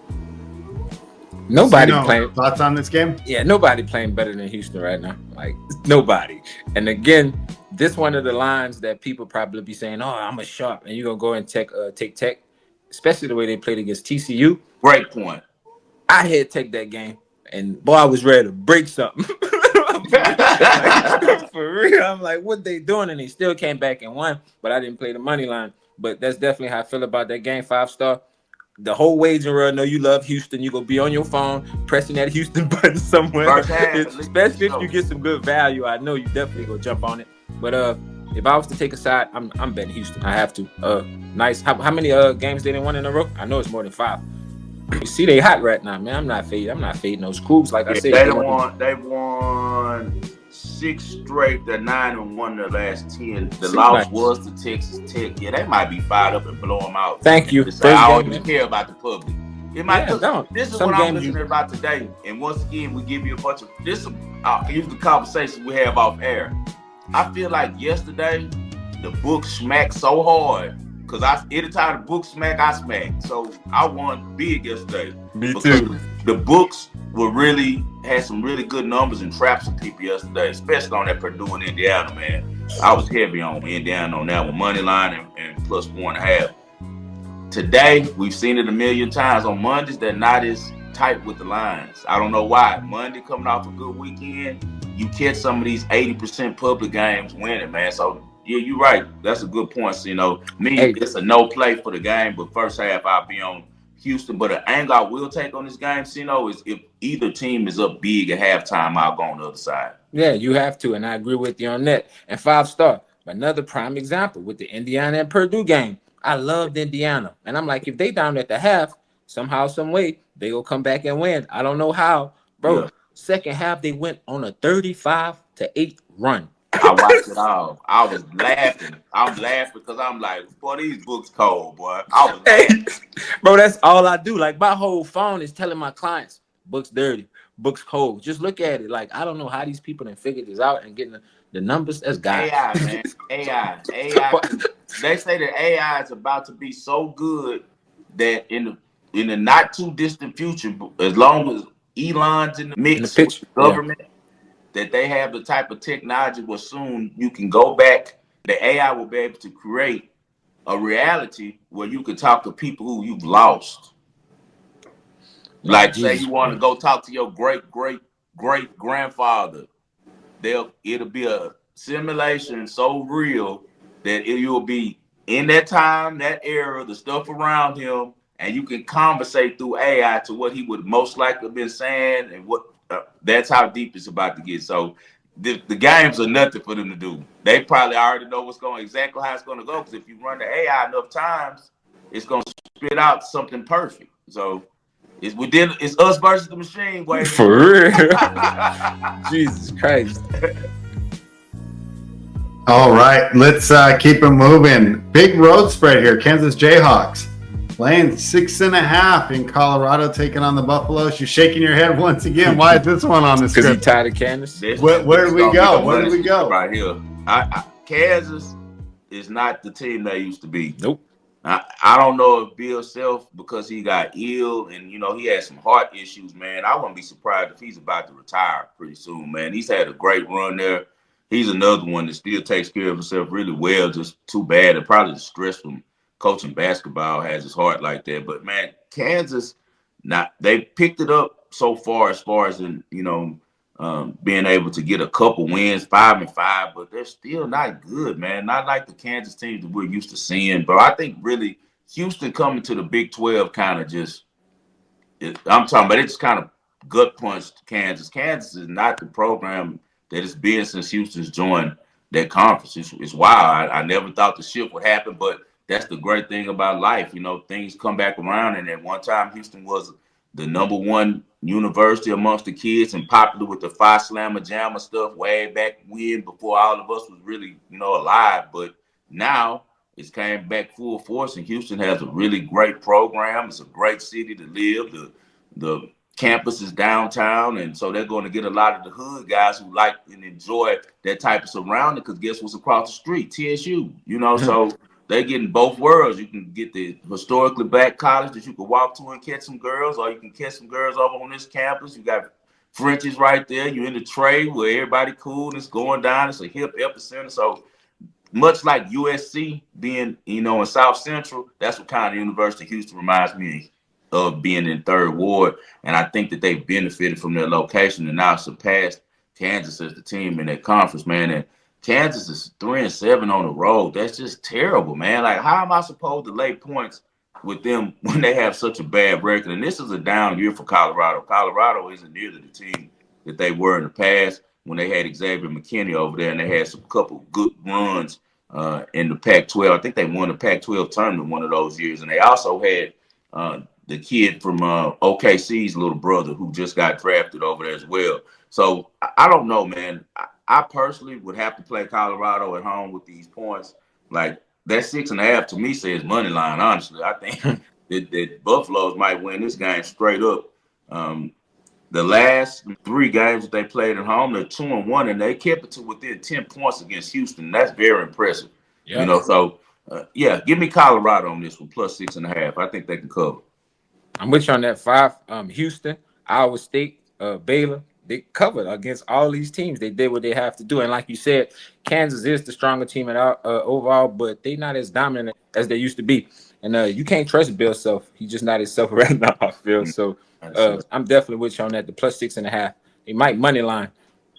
Nobody you know, playing. Thoughts on this game? Yeah, nobody playing better than Houston right now. Like nobody. And again, this one of the lines that people probably be saying, "Oh, I'm a sharp," and you're gonna go and take uh, take Tech, especially the way they played against T C U. Great point. I had Tech that game, and boy, I was ready to break something. Like, for real, I'm like, what they doing? And they still came back and won, but I didn't play the money line. But that's definitely how I feel about that game. Five star. The whole waging run. Know you love Houston. You gonna be on your phone pressing that Houston button somewhere. Half, especially if you get some good value. I know you definitely gonna jump on it. But uh, if I was to take a side, I'm I'm betting Houston. I have to. Uh, nice. How, how many uh games they didn't win in a row? I know it's more than five. You see, they hot right now, man. I'm not fading. I'm not fading those Cougs. Like yeah, I said, they won. They won six straight. They're nine and one the last ten. The See, loss nice. was to Texas Tech. Yeah, they might be fired up and blow them out. Thank you. Say, I don't game, even care about the public. It might. Yeah, don't. This is Some what I'm games listening you- about today. And once again, we give you a bunch of this. Uh, here's the conversation we have off air. I feel like yesterday the book smacked so hard because I anytime the books smack, I smack. So I won big yesterday. Me too. The books were really had some really good numbers and traps of people yesterday, especially on that Purdue and Indiana, man. I was heavy on Indiana on that one, money line and, and plus four and a half. Today, we've seen it a million times. On Mondays, they're not as tight with the lines. I don't know why. Monday coming off a good weekend, you catch some of these eighty percent public games winning, man. So, yeah, you're right. That's a good point. So, you know, me, hey. It's a no play for the game, but first half, I'll be on Houston. But an angle I will take on this game, you know, is if either team is up big at halftime, I'll go on the other side. Yeah, you have to, and I agree with you on that. And five star, another prime example with the Indiana and Purdue game. I loved Indiana, and I'm like, if they down at the half, somehow, some way, they will come back and win. I don't know how, bro. Yeah. Second half, they went on a thirty-five to eight run. I watched it all. I was laughing. I'm laughing because I'm like, boy, these books cold, boy. I was laughing. Bro, that's all I do. Like, my whole phone is telling my clients, books dirty, books cold. Just look at it. Like, I don't know how these people done figured this out and getting the, the numbers. That's God. A I, man. A I. A I. They say that A I is about to be so good that in the in the not too distant future, as long as Elon's in the mix in the pitch, with the government, yeah. that they have the type of technology where soon you can go back. The A I will be able to create a reality where you can talk to people who you've lost. Like, Jesus. Say you want to go talk to your great, great, great grandfather. They'll it'll be a simulation so real that it, you'll be in that time, that era, the stuff around him, and you can conversate through A I to what he would most likely have been saying, and what uh, that's how deep it's about to get. So the, the games are nothing for them to do. They probably already know what's going, exactly how it's going to go. Because if you run the A I enough times, it's going to spit out something perfect. So it's we did it's us versus the machine, boy. For real. Jesus Christ. All right, let's uh, keep it moving. Big road spread here. Kansas Jayhawks laying six and a half in Colorado, taking on the Buffaloes. You're shaking your head once again. Why is this one on the script? Because you tired of Kansas. Where, where did we go? Where did we go? Right here. I, I, Kansas is not the team they used to be. Nope. I, I don't know if Bill Self, because he got ill and, you know, he had some heart issues, man. I wouldn't be surprised if he's about to retire pretty soon, man. He's had a great run there. He's another one that still takes care of himself really well. Just too bad. And probably the stress from coaching basketball has his heart like that. But, man, Kansas, not they picked it up so far as far as, in, you know, um, being able to get a couple wins, five and five, but they're still not good, man. Not like the Kansas teams that we're used to seeing. But I think really Houston coming to the Big twelve kind of just it, I'm talking about it just kind of gut punched Kansas. Kansas is not the program that it's been since Houston's joined that conference. It's, it's wild. I, I never thought the shift would happen, but that's the great thing about life. You know, things come back around, and at one time Houston was the number one university amongst the kids and popular with the Phi Slamma Jamma stuff way back when, before all of us was really, you know, alive. But now it's came back full force, and Houston has a really great program. It's a great city to live. The the campus is downtown, and so they're going to get a lot of the hood guys who like and enjoy that type of surrounding, because guess what's across the street? T S U, you know, so they're getting both worlds. You can get the historically black college that you can walk to and catch some girls, or you can catch some girls over on this campus. You got Frenchies right there. You're in the trade where everybody cool and it's going down. It's a hip epicenter. So much like U S C being, you know, in South Central, that's what kind of University of Houston reminds me of, being in Third Ward. And I think that they benefited from their location and now surpassed Kansas as the team in that conference, man. And Kansas is three and seven on the road. That's just terrible, man. Like, how am I supposed to lay points with them when they have such a bad record? And this is a down year for Colorado. Colorado isn't nearly the team that they were in the past when they had Xavier McKinney over there, and they had some couple good runs uh, in the Pac twelve. I think they won the Pac twelve tournament one of those years, and they also had uh, the kid from uh, O K C's little brother who just got drafted over there as well. So I, I don't know, man. I, I personally would have to play Colorado at home with these points. Like, that six and a half to me says money line, honestly. I think that, that Buffaloes might win this game straight up. Um, the last three games that they played at home, they're two and one, and they kept it to within ten points against Houston. That's very impressive. Yeah. You know, so Uh, yeah, give me Colorado on this one, plus six and a half. I think they can cover. I'm with you on that five. Um, Houston, Iowa State, uh, Baylor, they covered against all these teams. They did what they have to do, and like you said, Kansas is the stronger team at uh, overall, but they're not as dominant as they used to be. And uh, you can't trust Bill Self. He's just not himself right now, I feel. So uh, I'm definitely with you on that. The plus six and a half. They might money line.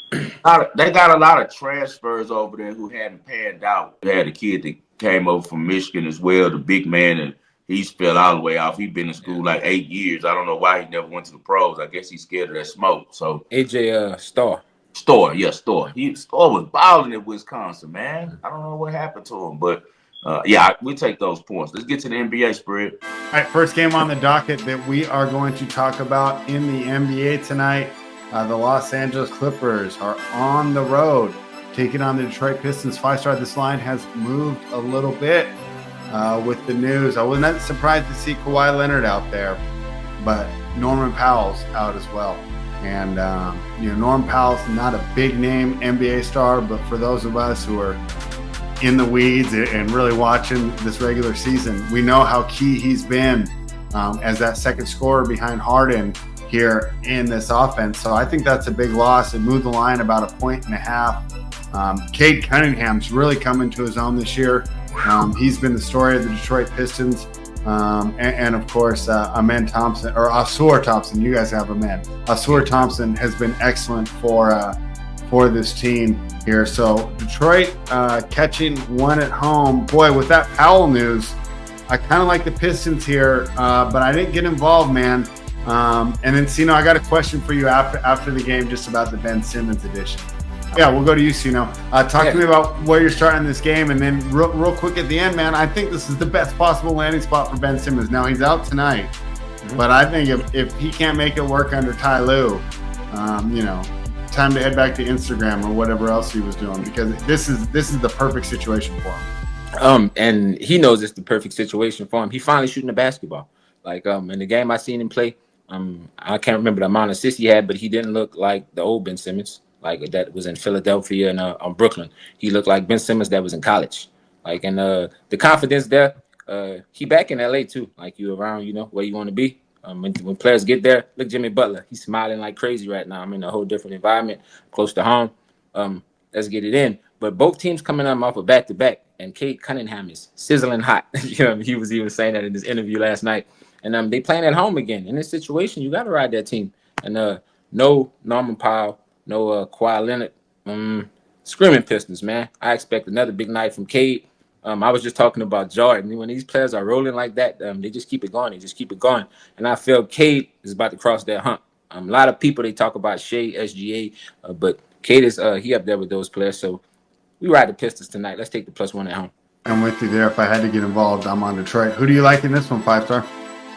They got a lot of transfers over there who hadn't panned out. They had a kid that came over from Michigan as well, the big man, and he's fell all the way off. He's been in school like eight years. I don't know why he never went to the pros. I guess he's scared of that smoke. So A J uh, Starr. Starr, yeah, Starr. He Starr was balling in Wisconsin, man. I don't know what happened to him, but uh, yeah, we take those points. Let's get to the N B A spread. All right, first game on the docket that we are going to talk about in the N B A tonight. Uh, the Los Angeles Clippers are on the road taking on the Detroit Pistons. Five-star, this line has moved a little bit uh, with the news. I was not surprised to see Kawhi Leonard out there, but Norman Powell's out as well. And, um, you know, Norman Powell's not a big-name N B A star, but for those of us who are in the weeds and really watching this regular season, we know how key he's been um, as that second scorer behind Harden here in this offense. So I think that's a big loss. It moved the line about a point and a half. Um, Cade Cunningham's really coming to his own this year. Um, he's been the story of the Detroit Pistons. Um, and, and of course, uh, Amen Thompson, or Ausar Thompson, you guys have Amen. Ausar Thompson has been excellent for uh, for this team here. So Detroit uh, catching one at home. Boy, with that Powell news, I kind of like the Pistons here, uh, but I didn't get involved, man. Um, and then, Sino, I got a question for you after after the game just about the Ben Simmons edition. Yeah, we'll go to you, Sino. Uh, talk yeah. to me about where you're starting this game. And then real, real quick at the end, man, I think this is the best possible landing spot for Ben Simmons. Now, he's out tonight, mm-hmm. but I think if, if he can't make it work under Ty Lue, um, you know, time to head back to Instagram or whatever else he was doing, because this is this is the perfect situation for him. Um, and he knows it's the perfect situation for him. He finally shooting the basketball. Like um, in the game I seen him play, Um, I can't remember the amount of assists he had, but he didn't look like the old Ben Simmons, like that was in Philadelphia and uh, um, Brooklyn. He looked like Ben Simmons that was in college. Like, and uh, the confidence there, uh, he back in L A too. Like, you around, you know, where you want to be. Um, when, when players get there, look, Jimmy Butler, he's smiling like crazy right now. I'm in a whole different environment, close to home. Um, let's get it in. But both teams coming up off a back to back, and Cade Cunningham is sizzling hot. You know, he was even saying that in his interview last night. And um, they playing at home again. In this situation, you got to ride that team. And uh, no Norman Powell, no uh, Kawhi Leonard. Um, screaming Pistons, man. I expect another big night from Cade. Um, I was just talking about Jordan. When these players are rolling like that, um, they just keep it going. They just keep it going. And I feel Cade is about to cross that hump. Um, a lot of people, they talk about Shea, S G A, uh, but Cade is uh, he up there with those players. So we ride the Pistons tonight. Let's take the plus one at home. I'm with you there. If I had to get involved, I'm on Detroit. Who do you like in this one, Five Star?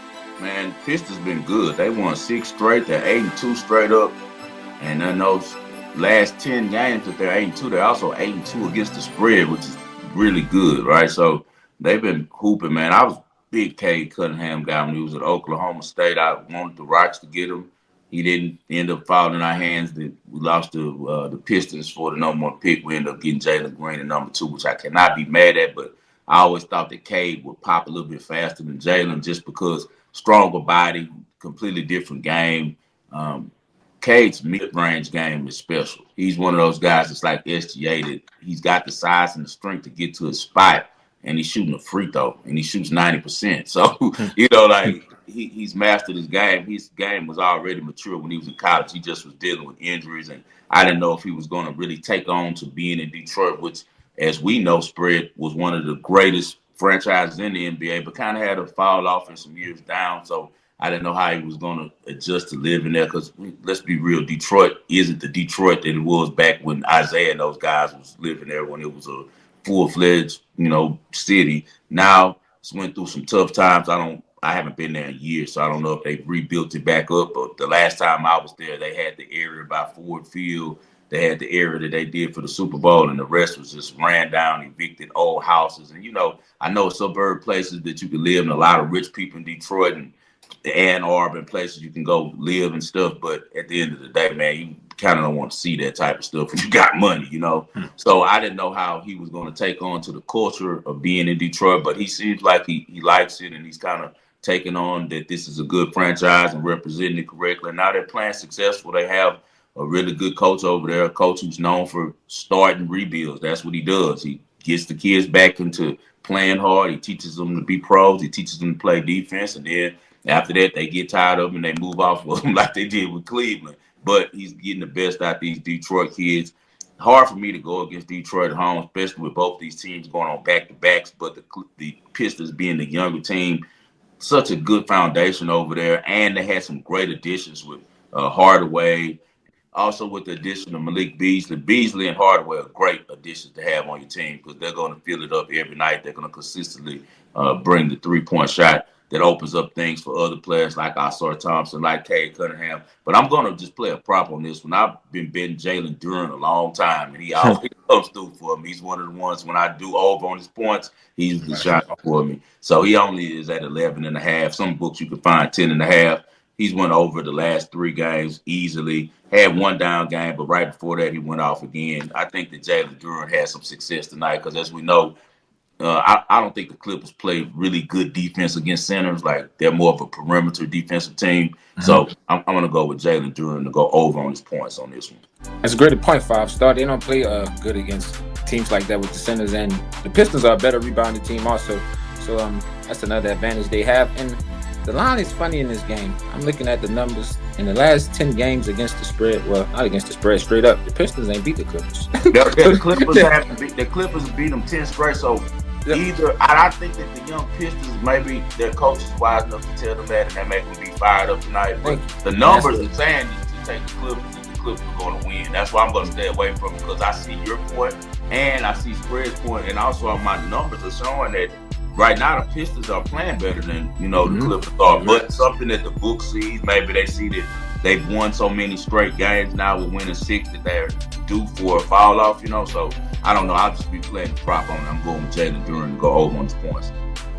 Man, Pistons been good. They won six straight. They're eight and two straight up. And in those last ten games that they're eight and two, they're also eight and two against the spread, which is really good, right? So they've been hooping, man. I was a big Cade Cunningham guy when he was at Oklahoma State. I wanted the Rocks to get him. He didn't end up falling in our hands. We lost to uh, the Pistons for the number one pick. We ended up getting Jalen Green at number two, which I cannot be mad at. But I always thought that Cade would pop a little bit faster than Jalen just because stronger body, completely different game. Um, Cade's mid-range game is special. He's one of those guys that's like S G A that he's got the size and the strength to get to his spot, and he's shooting a free throw, and he shoots ninety percent. So, you know, like he, he's mastered his game. His game was already mature when he was in college. He just was dealing with injuries, and I didn't know if he was going to really take on to being in Detroit, which, as we know, Spread was one of the greatest franchises in the N B A, but kind of had a fall off in some years down. So I didn't know how he was going to adjust to living there because, let's be real, Detroit isn't the Detroit that it was back when Isaiah and those guys was living there when it was a full-fledged, you know, city. Now it's went through some tough times. I don't, I haven't been there in years, so I don't know if they've rebuilt it back up. But the last time I was there, they had the area by Ford Field. They had the area that they did for the Super Bowl, and the rest was just ran down, evicted old houses. And, you know, I know suburb places that you can live in, a lot of rich people in Detroit and the Ann Arbor and places you can go live and stuff. But at the end of the day, man, you kind of don't want to see that type of stuff when you got money, you know. Hmm. So I didn't know how he was going to take on to the culture of being in Detroit, but he seems like he, he likes it, and he's kind of taking on that this is a good franchise and representing it correctly. And now they're playing successful. They have a really good coach over there, a coach who's known for starting rebuilds. That's what he does. He gets the kids back into playing hard. He teaches them to be pros. He teaches them to play defense. And then after that, they get tired of him and they move off of him like they did with Cleveland. But he's getting the best out of these Detroit kids. Hard for me to go against Detroit at home, especially with both these teams going on back-to-backs. But the, the Pistons being the younger team, such a good foundation over there. And they had some great additions with uh, Hardaway. Also with the addition of Malik Beasley. Beasley and Hardaway are great additions to have on your team because they're going to fill it up every night. They're going to consistently uh, bring the three-point shot that opens up things for other players like Ausar Thompson, like Cade Cunningham. But I'm going to just play a prop on this one. I've been betting Jalen Duren a long time, and he always comes through for me. He's one of the ones when I do over on his points, he's the shot for me. So he only is at eleven and a half. Some books you can find ten and a half. He's went over the last three games easily. Had one down game, but right before that, he went off again. I think that Jalen Duren had some success tonight because, as we know, uh, I, I don't think the Clippers play really good defense against centers. Like, they're more of a perimeter defensive team. Mm-hmm. So I'm, I'm going to go with Jalen Duren to go over on his points on this one. That's a great point, five star. They don't play uh, good against teams like that with the centers, and the Pistons are a better rebounding team also. So um, that's another advantage they have. And the line is funny in this game. I'm looking at the numbers. In the last ten games against the spread, well, not against the spread, straight up, the Pistons ain't beat the Clippers. the, the Clippers have beat, the Clippers beat them ten straight. So yeah. either I, I think that the young Pistons, maybe their coach is wise enough to tell them that, and they make them be fired up tonight. But the numbers are saying to take the Clippers, and the Clippers are going to win. That's why I'm going to stay away from it because I see your point and I see spread's point, and also my numbers are showing that. Right now, the Pistons are playing better than, you know, the mm-hmm. Clippers are. But something that the book sees, maybe they see that they've won so many straight games now with winning six that they're due for a fall off, you know. So, I don't know. I'll just be playing the prop on it. I'm going with Jalen Duren to go over on his points.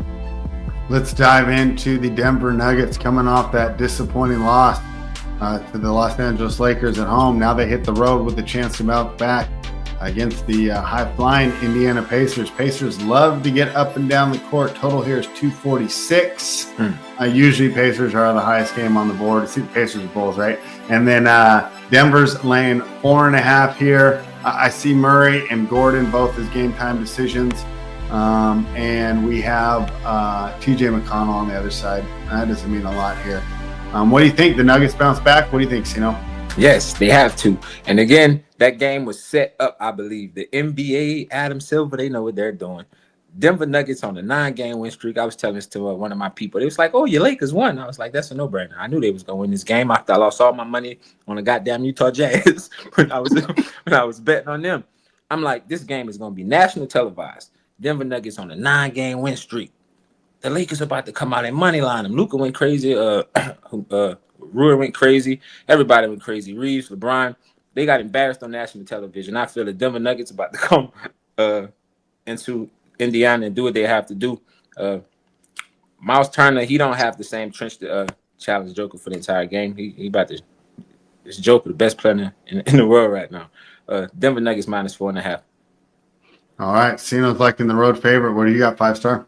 Let's dive into the Denver Nuggets coming off that disappointing loss uh, to the Los Angeles Lakers at home. Now they hit the road with a chance to bounce back against the uh, high-flying Indiana Pacers. Pacers love to get up and down the court. Total here is two forty-six. Hmm. Uh, usually Pacers are the highest game on the board. See the Pacers Bulls, right? And then uh, Denver's laying four and a half here. Uh, I see Murray and Gordon both as game-time decisions. Um, and we have uh, T J McConnell on the other side. That doesn't mean a lot here. Um, what do you think? The Nuggets bounce back? What do you think, Sino? Yes, they have to. And again, that game was set up, I believe. The N B A, Adam Silver, they know what they're doing. Denver Nuggets on a nine-game win streak. I was telling this to uh, one of my people. It was like, oh, your Lakers won. I was like, that's a no-brainer. I knew they was going to win this game. I, I lost all my money on the goddamn Utah Jazz when I was when I was betting on them. I'm like, this game is going to be national televised. Denver Nuggets on a nine-game win streak. The Lakers are about to come out and money line them. Luka went crazy. Uh, uh, Rui went crazy. Everybody went crazy. Reeves, LeBron, they got embarrassed on national television. I feel the Denver Nuggets about to come uh, into Indiana and do what they have to do. Uh, Miles Turner, he don't have the same trench to uh, challenge Joker for the entire game. He, he about to – this Joker, the best player in, in the world right now. Uh, Denver Nuggets minus four and a half. All right. Sino's liking the road favorite. What do you got, five star?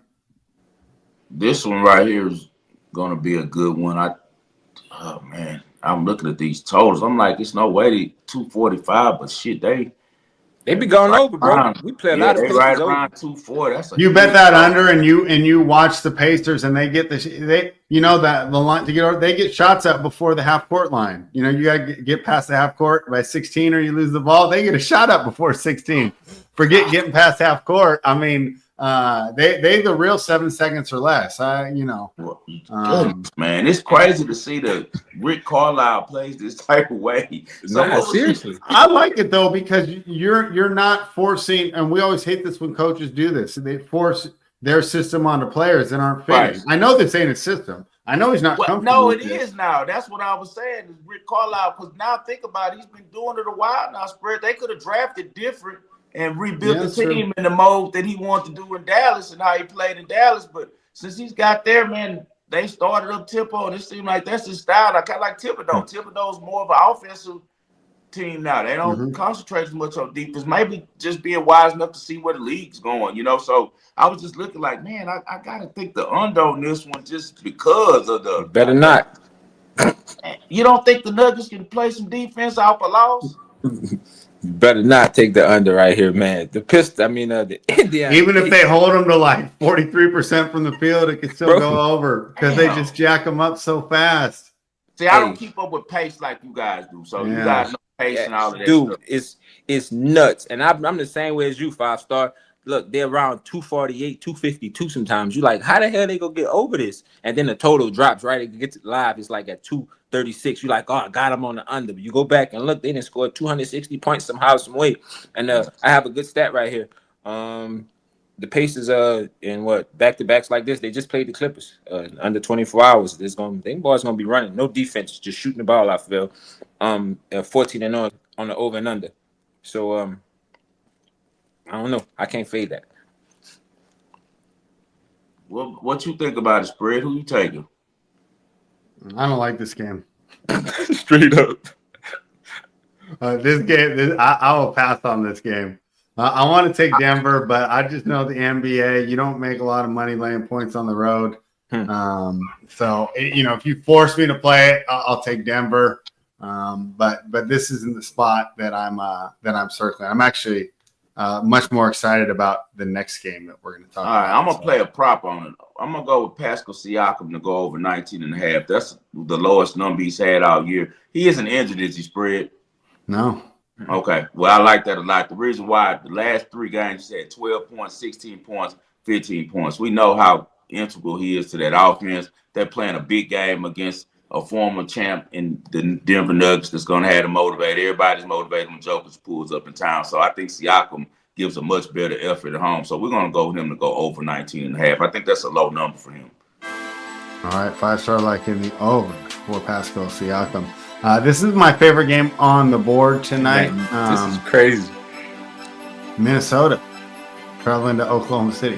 This one right here is going to be a good one. I Oh, man. I'm looking at these totals. I'm like, it's no way they two forty-five, but shit, they they be going right over, bro. Around, we play a yeah, lot of they right around two forty. That's a you bet that shot. Under, and you and you watch the Pacers, and they get the they you know that the line to get they get shots up before the half court line. You know, you got to get past the half court by sixteen, or you lose the ball. They get a shot up before sixteen. Forget getting past half court. I mean. Uh, they they the real seven seconds or less. I you know, um, man, it's crazy to see the Rick Carlisle plays this type of way. So no, seriously, I like it though because you're you're not forcing, and we always hate this when coaches do this. They force their system onto players that aren't fitting. Right. I know this ain't a system. I know he's not well, comfortable. No, it with is this. Now. That's what I was saying. Is Rick Carlisle? Because now think about it, he's been doing it a while now. Spread. They could have drafted different. And rebuilt yeah, the team true. in the mode that he wanted to do in Dallas and how he played in Dallas. But since he's got there, man, they started up tempo, and it seemed like that's his style. I kind of like Thibodeau. Thibodeau's more of an offensive team now. They don't Mm-hmm. concentrate as much on defense. Maybe just being wise enough to see where the league's going, you know. So I was just looking like, man, I, I gotta think the under on this one just because of the. You better not. You don't think the Nuggets can play some defense off a loss? You better not take the under right here, man. The Pist, I mean, uh, the Indiana. Even if they hold them to like forty-three percent from the field, it could still Bro. go over because they just jack them up so fast. See, I don't keep up with pace like you guys do. So Yeah. you guys know pace Yeah, and all of that dude, stuff. it's it's nuts. And I'm, I'm the same way as you, five star. Look, they're around two forty-eight, two fifty-two sometimes. You like, how the hell they gonna get over this? And then the total drops, right? It gets live, it's like at two thirty-six. You like, oh, I got them on the under. But you go back and look, they didn't score two hundred sixty points somehow, some way. And uh, I have a good stat right here. Um, the Pacers, uh, in what back to backs like this, they just played the Clippers uh, under twenty-four hours. There's gonna, them boys gonna be running, no defense, just shooting the ball off Phil. Um, uh, fourteen and on on the over and under. So um, I don't know. I can't fade that. What what you think about the spread? Who you taking? I don't like this game. Straight up. Uh, this game, this, I, I will pass on this game. Uh, I want to take Denver, but I just know the N B A. You don't make a lot of money laying points on the road. Hmm. Um, so it, you know, if you force me to play it, I'll, I'll take Denver. Um, but but this isn't the spot that I'm uh, that I'm circling. I'm actually uh, much more excited about the next game that we're going to talk All about. right, I'm gonna So, play a prop on it. I'm gonna go with Pascal Siakam to go over nineteen and a half. That's the lowest number he's had all year. He isn't injured, is he, spread? no. Okay. Well, I like that a lot. The reason why the last three games he had twelve points, sixteen points, fifteen points. We know how integral he is to that offense. They're playing a big game against a former champ in the Denver Nuggets that's going to have to motivate. Everybody's motivated when Jokic pulls up in town. So I think Siakam gives a much better effort at home. So we're going to go with him to go over nineteen and a half. I think that's a low number for him. All right, five star like in the over for Pascal Siakam. Uh, this is my favorite game on the board tonight. Man, this is Um, crazy. Minnesota traveling to Oklahoma City.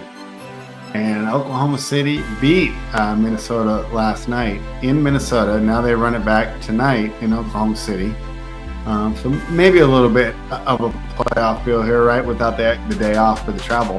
And Oklahoma City beat uh, Minnesota last night in Minnesota. Now they run it back tonight in Oklahoma City. Um, so maybe a little bit of a playoff feel here, right? Without the, the day off for the travel.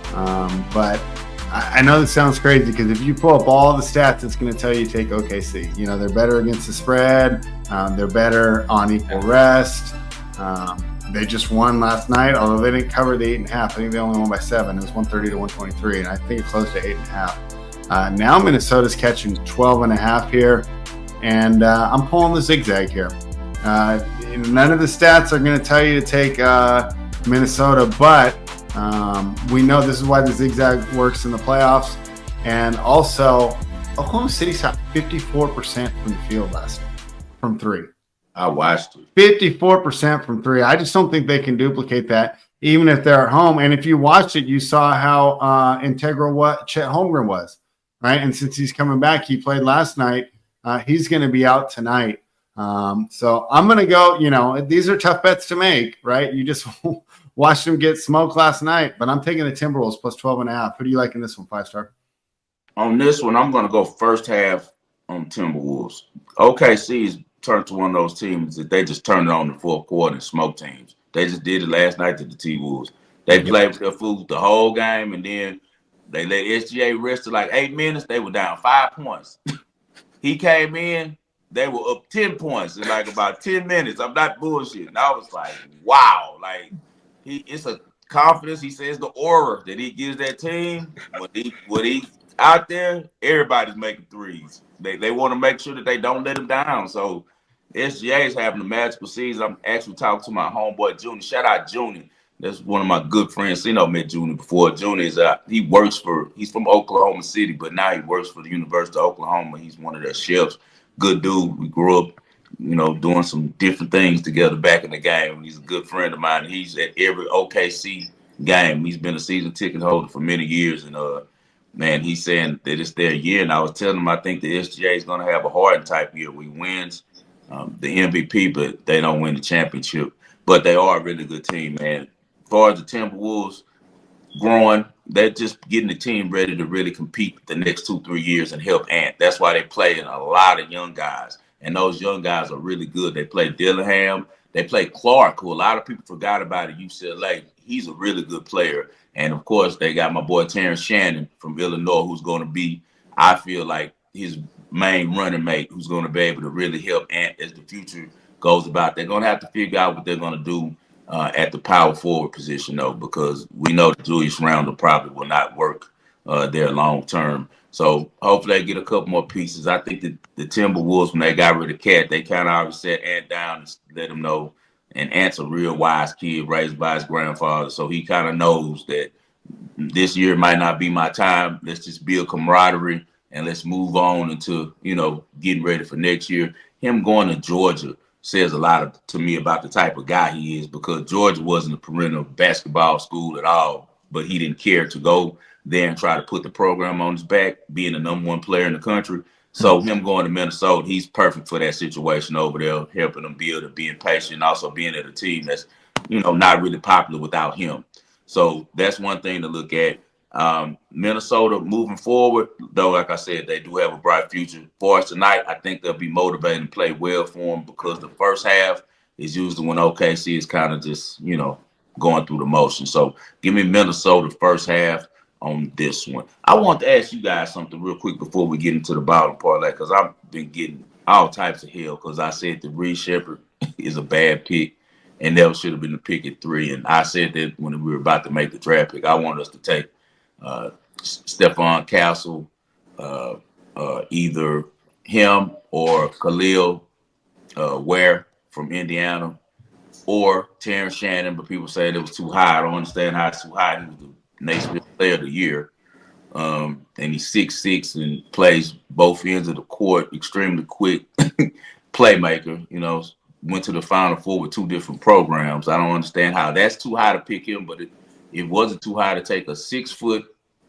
Um, but I, I know this sounds crazy because if you pull up all the stats, it's going to tell you to take O K C. You know, they're better against the spread. Um, they're better on equal rest. Um, they just won last night, although they didn't cover the eight and a half. I think they only won by seven. It was one thirty to one twenty-three, and I think it closed to eight and a half. Uh, now Minnesota's catching twelve and a half here, and uh, I'm pulling the zigzag here. Uh, none of the stats are going to tell you to take uh, Minnesota, but um, we know this is why the zigzag works in the playoffs. And also, Oklahoma City shot fifty-four percent from the field last night, from three. I watched it. fifty-four percent from three. I just don't think they can duplicate that, even if they're at home. And if you watched it, you saw how uh, integral what Chet Holmgren was, right? And since he's coming back, he played last night. Uh, he's going to be out tonight. Um, so I'm going to go, you know, these are tough bets to make, right? You just watched them get smoked last night, but I'm taking the Timberwolves plus twelve and a half. Who do you like in this one, five star? On this one, I'm going to go first half on Timberwolves. O K C's turned to one of those teams that they just turned it on in the fourth quarter and smoked teams. They just did it last night to the T-Wolves. They yep. played with their food the whole game, and then they let S G A rest for like eight minutes. They were down five points. He came in, they were up ten points in like about ten minutes. I'm not bullshitting. I was like, wow. Like, he it's a confidence. He says the aura that he gives that team. When he, when he out there, everybody's making threes. They they want to make sure that they don't let him down. So S G A is having a magical season. I'm actually talking to my homeboy Junior. Shout out Junior. That's one of my good friends. You know, met Junior before. Junior is uh he works for he's from Oklahoma City, but now he works for the University of Oklahoma. He's one of their chefs. Good dude. We grew up, you know, doing some different things together back in the game. He's a good friend of mine. He's at every O K C game. He's been a season ticket holder for many years, and uh. Man, he's saying that it's their year, and I was telling him I think the S G A is going to have a Harden type year where he wins um, the M V P, but they don't win the championship. But they are a really good team, man. As far as the Timberwolves growing, they're just getting the team ready to really compete the next two, three years and help Ant. That's why they play in a lot of young guys, and those young guys are really good. They play Dillingham. they play Clark, who a lot of people forgot about at U C L A. He's a really good player. And, of course, they got my boy Terrence Shannon from Illinois, who's going to be, I feel like, his main running mate, who's going to be able to really help Ant as the future goes about. They're going to have to figure out what they're going to do uh, at the power forward position, though, because we know that Julius Randle probably will not work uh, there long term. So hopefully they get a couple more pieces. I think that the Timberwolves, when they got rid of Cat, they kind of already set Ant down and let him know. And Ant's a real wise kid raised by his grandfather. So he kind of knows that this year might not be my time. Let's just build camaraderie and let's move on into, you know, getting ready for next year. Him going to Georgia says a lot of, to me about the type of guy he is, because Georgia wasn't a perennial basketball school at all, but he didn't care to go there and try to put the program on his back, being the number one player in the country. So him going to Minnesota, he's perfect for that situation over there, helping them build and being patient, and also being at a team that's, you know, not really popular without him. So that's one thing to look at. Um, Minnesota moving forward, though, like I said, they do have a bright future for us tonight. I think they'll be motivated and play well for them, because the first half is usually when O K C is kind of just, you know, going through the motion. So give me Minnesota first half on this one. I want to ask you guys something real quick before we get into the bottom parlay, because I've been getting all types of hell because I said that Reed Sheppard is a bad pick and never should have been the pick at three. And I said that when we were about to make the draft pick, I wanted us to take uh, Stephon Castle, uh, uh, either him or Khalil uh, Ware from Indiana, or Terrence Shannon, but people said it was too high. I don't understand how it's too high. He was the Naismith Player of the Year. Um, and he's six six and plays both ends of the court, extremely quick playmaker, you know, went to the Final Four with two different programs. I don't understand how that's too high to pick him, but it, it wasn't too high to take a six-foot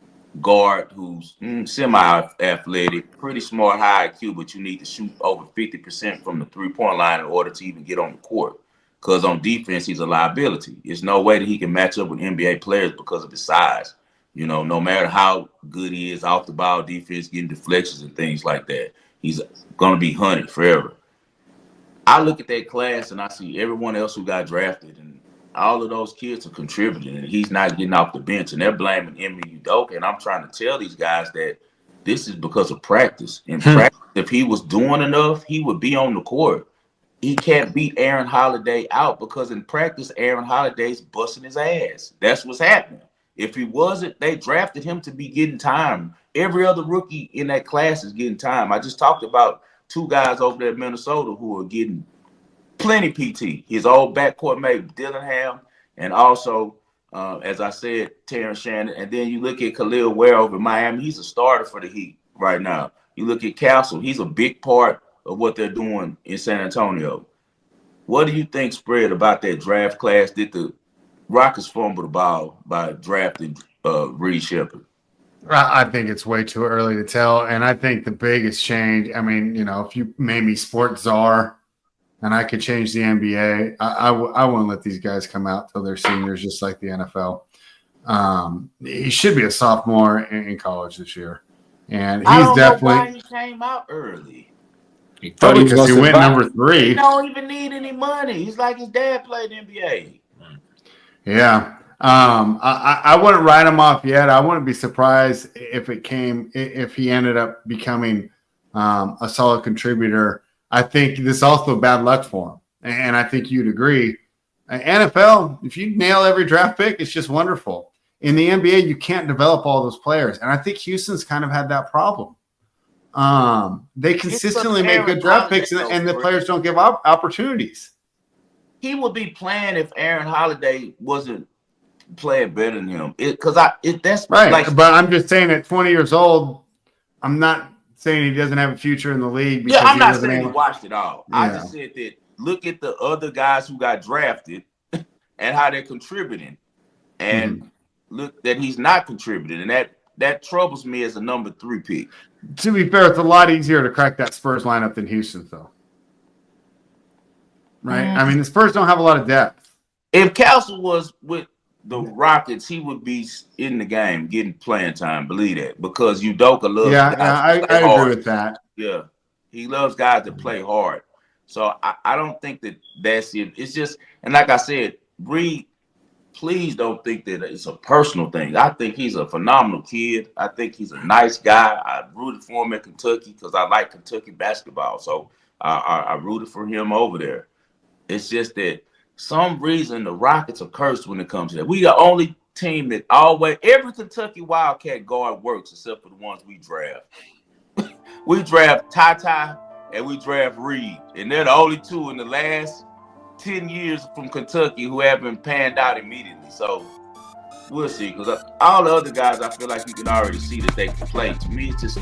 guard who's mm, semi-athletic, pretty smart, high I Q, but you need to shoot over fifty percent from the three-point line in order to even get on the court. Because on defense, he's a liability. There's no way that he can match up with N B A players because of his size. You know, no matter how good he is off the ball defense, getting deflections and things like that, he's going to be hunted forever. I look at that class and I see everyone else who got drafted, and all of those kids are contributing, and he's not getting off the bench, and they're blaming Ime Udoka. And I'm trying to tell these guys that this is because of practice. In hmm. practice, if he was doing enough, he would be on the court. He can't beat Aaron Holiday out because in practice, Aaron Holiday's busting his ass. That's what's happening. If he wasn't, they drafted him to be getting time. Every other rookie in that class is getting time. I just talked about two guys over there in Minnesota who are getting plenty P T. His old backcourt mate, Dillingham, and also, uh, as I said, Terrence Shannon. And then you look at Khalil Ware over in Miami. He's a starter for the Heat right now. You look at Castle. He's a big part of what they're doing in San Antonio. What do you think, Spread, about that draft class? Did the Rockets fumble the ball by drafting uh, Reed Sheppard? I think it's way too early to tell. And I think the biggest change, I mean, you know, if you made me sports czar and I could change the N B A, I, I, w- I wouldn't let these guys come out till they're seniors, just like the N F L. Um, he should be a sophomore in, in college this year. And he's I don't definitely know why he came out early. He Probably because he went number three. He don't even need any money. He's like his dad played N B A. Yeah. Um, I, I wouldn't write him off yet. I wouldn't be surprised if it came, if he ended up becoming um, a solid contributor. I think this is also bad luck for him. And I think you'd agree. N F L, if you nail every draft pick, it's just wonderful. In the N B A, you can't develop all those players. And I think Houston's kind of had that problem. Um, they consistently make good draft picks, and, and the players don't give up opportunities. He would be playing if Aaron Holiday wasn't playing better than him. Because I, it, that's right. Like, but I'm just saying, at twenty years old, I'm not saying he doesn't have a future in the league. Because yeah, I'm he not saying able... he watched it all. Yeah. I just said that look at the other guys who got drafted and how they're contributing, and mm-hmm. look that he's not contributing, and that that troubles me as a number three pick. To be fair, it's a lot easier to crack that Spurs lineup than Houston, though. Right? Mm. I mean, the Spurs don't have a lot of depth. If Castle was with the Rockets, he would be in the game, getting playing time. Believe that, because Udoka loves. Yeah, yeah I, I agree with that. Yeah, he loves guys that play hard. So I, I don't think that that's it. It's just, and like I said, Reed, please don't think that it's a personal thing. I think he's a phenomenal kid. I think he's a nice guy. I rooted for him in Kentucky because I like Kentucky basketball. So I, I, I rooted for him over there. It's just that some reason the Rockets are cursed when it comes to that. We the only team that always, every Kentucky Wildcat guard works except for the ones we draft. We draft Ty Ty and we draft Reed. And they're the only two in the last ten years from Kentucky who haven't panned out immediately. So we'll see. Because all the other guys, I feel like you can already see that they can play. To me, it's just,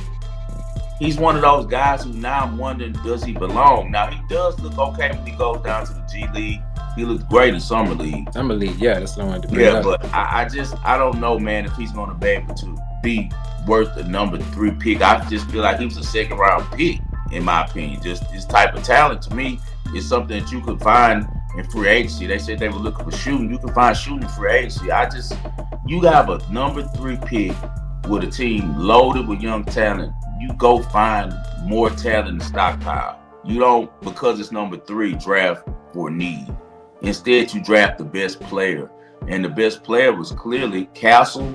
he's one of those guys who now I'm wondering, does he belong? Now, he does look okay when he goes down to the G League. He looks great in Summer League. Summer League, yeah, that's the one to bring Yeah, up. but I, I just, I don't know, man, if he's going to be able to be worth the number three pick. I just feel like he was a second round pick, in my opinion. Just his type of talent, to me, is something that you could find in free agency. They said they were looking for shooting. You can find shooting in free agency. I just, you have a number three pick with a team loaded with young talent. You go find more talent in the stockpile. You don't, because it's number three, draft for need. Instead, you draft the best player. And the best player was clearly Castle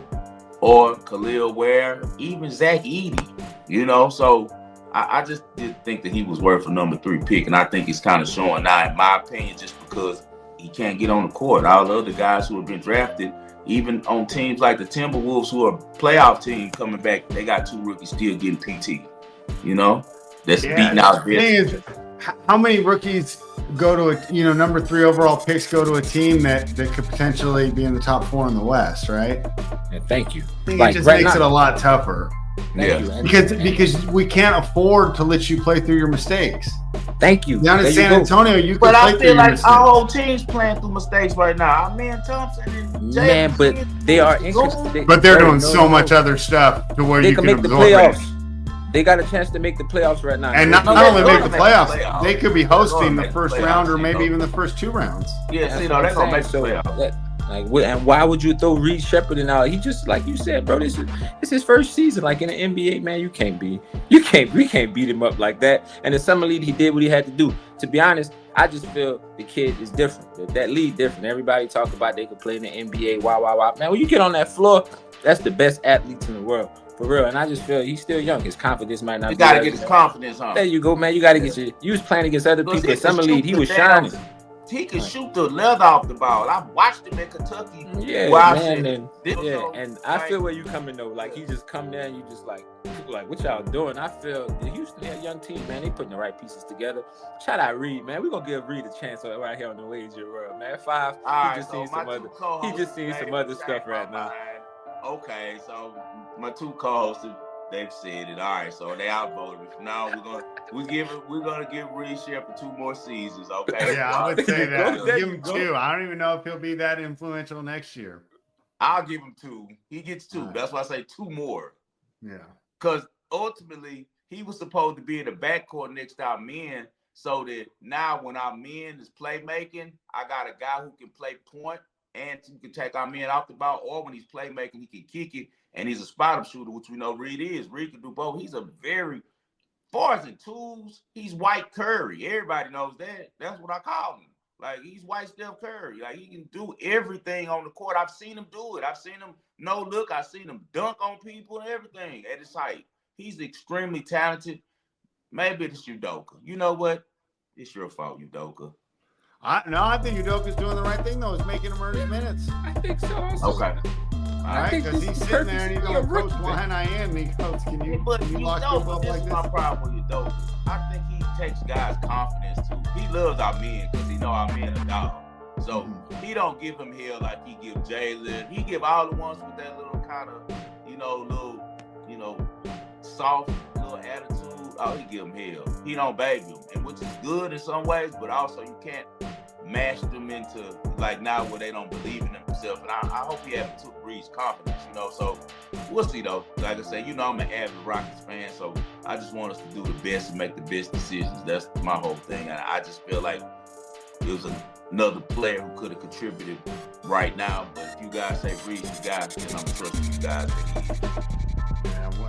or Khalil Ware, even Zach Edey. You know, so I, I just didn't think that he was worth a number three pick. And I think he's kind of showing now, in my opinion, just because he can't get on the court. All the other guys who have been drafted, even on teams like the Timberwolves, who are a playoff team coming back, they got two rookies still getting P T. You know, that's yeah, beating out. The thing is, how many rookies go to a, you know, number three overall picks go to a team that, that could potentially be in the top four in the West, right? And thank you. I think like, it just right makes now, it a lot tougher. Yeah, you. because because we can't afford to let you play through your mistakes. Thank you. Down in San you Antonio, you can but play I through feel your like mistakes. our whole team's playing through mistakes right now. Man, Thompson and Jay Man, but they are inconsistent. But they're doing so much other stuff to where they you can, can make the absorb playoffs. it. They got a chance to make the playoffs right now. And not, not only make the playoffs, the playoffs, they could be hosting the first the round or you maybe know. even the first two rounds. Yeah, see, no, they're gonna make the playoffs. That, like, and why would you throw Reed Shepherd in out? He just, like you said, bro, this is it's his first season. Like in the N B A, man, you can't be, you can't, we can't beat him up like that. And the summer league, he did what he had to do. To be honest, I just feel the kid is different. That league different. Everybody talk about they could play in the N B A. Wow, wow, wow. Man, when you get on that floor, that's the best athletes in the world. For real, and I just feel he's still young. His confidence might not. You be gotta right get his now. confidence, huh? There you go, man. You gotta get your. You was playing against other people in summer league. He was shining. He could shoot the leather off the ball. I watched him in Kentucky. Yeah, man. And, yeah, and I feel where you coming though. Like he just come there and you just like, like what y'all doing? I feel the Houston, they're a young team, man. They putting the right pieces together. Shout out Reed, man. We gonna give Reed a chance right here on the Wager World, man. Five. All he right, just so seen some other. He just seen some other stuff right now. Okay, so my two co-hosts, they've said it. All right, so they outvoted me. Now we're gonna we give it. We're gonna give Reed Shepherd two more seasons. Okay. Yeah, I would say that. There Give you him go. two. I don't even know if he'll be that influential next year. I'll give him two. He gets two. Right. That's why I say two more. Yeah. Because ultimately he was supposed to be in the backcourt next to our men, so that now when our men is playmaking, I got a guy who can play point and who can take our men off the ball, or when he's playmaking, he can kick it, and he's a spot-up shooter, which we know Reed is. Reed can do both. He's a very, far as in tools, he's white Curry. Everybody knows that. That's what I call him. Like, he's white Steph Curry. Like, he can do everything on the court. I've seen him do it. I've seen him no look. I've seen him dunk on people and everything at his height. He's extremely talented. Maybe it's Udoka. You know what? It's your fault, Udoka. I, no, I think Udoka's doing the right thing, though. Is making him earn his minutes. I think so. Also. Okay. All right, because he's sitting there and he's going to coach behind I am. And he goes, can you, but can you, you lock know, him up this like is this? my problem with Udoka. I think he takes guys' confidence, too. He loves our men because he know our men are dogs. So mm-hmm. he don't give him hell like he give Jalen. He give all the ones with that little kind of, you know, little, you know, soft little attitude. Oh, he give him hell. He don't baby him, and which is good in some ways, but also you can't mash them into like now where they don't believe in themselves. And I, I hope he haven't took Reed's confidence, you know. So we'll see though. Like I said, you know, I'm an avid Rockets fan, so I just want us to do the best and make the best decisions. That's my whole thing. And I just feel like it was a, another player who could have contributed right now. But if you guys say Reed's the guy, then I'm trusting you guys. Yeah,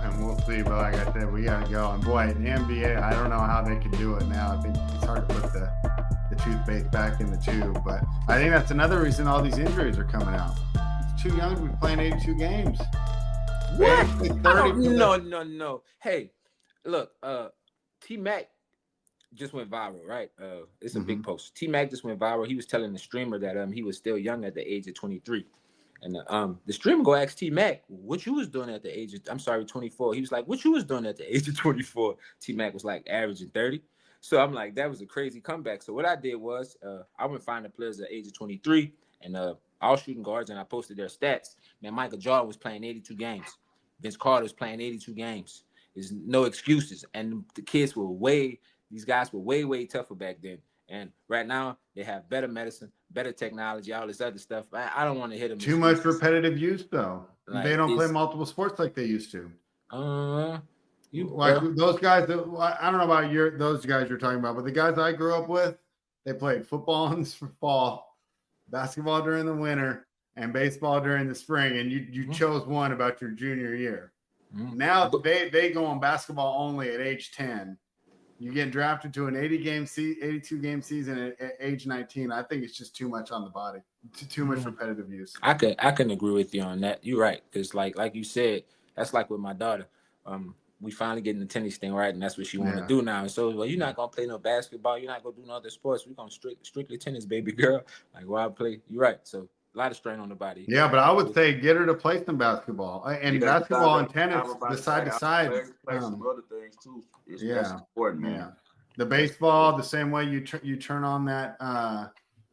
and we'll see. But like I said, we got to go. And boy, the N B A, I don't know how they can do it now. I think it's hard to put the, the toothpaste back in the tube. But I think that's another reason all these injuries are coming out. It's too young to be playing eighty-two games. What? No, no, no. Hey, look, uh, T-Mac just went viral, right? Uh, it's a mm-hmm. big post. T-Mac just went viral. He was telling the streamer that um he was still young at the age of twenty-three. And uh, um the streamer go ask T-Mac, what you was doing at the age of, I'm sorry, twenty-four. He was like, what you was doing at the age of twenty-four? T-Mac was like averaging thirty. So I'm like, that was a crazy comeback. So what I did was uh, I went find the players at the age of twenty-three and uh, all shooting guards, and I posted their stats. Man, Michael Jordan was playing eighty-two games. Vince Carter was playing eighty-two games. There's no excuses. And the kids were way, these guys were way, way tougher back then. And right now, they have better medicine, better technology, all this other stuff. I, I don't want to hit them. Too much repetitive use, though. Like, they don't play multiple sports like they used to. Uh, you like uh, those guys. That, I don't know about your those guys you're talking about, but the guys I grew up with, they played football in the fall, basketball during the winter, and baseball during the spring. And you you mm-hmm. chose one about your junior year. Mm-hmm. Now they they go on basketball only at age ten. You get drafted to an eighty game se- eighty-two game season at, at age nineteen. I think it's just too much on the body, too, too much repetitive use. I could I can agree with you on that. You're right, because like like you said, that's like with my daughter. Um, we finally getting the tennis thing right, and that's what she want to yeah. do now. And so, well, you're not gonna play no basketball. You're not gonna do no other sports. We're gonna strict, strictly tennis, baby girl. Like, why I play? You're right. So a lot of strain on the body. Yeah, but I would say get her to play some basketball and yeah, basketball and tennis, the side to side. Play, play um, some other things too. It's yeah, important, man. Yeah. The baseball, the same way you tr- you turn on that, uh,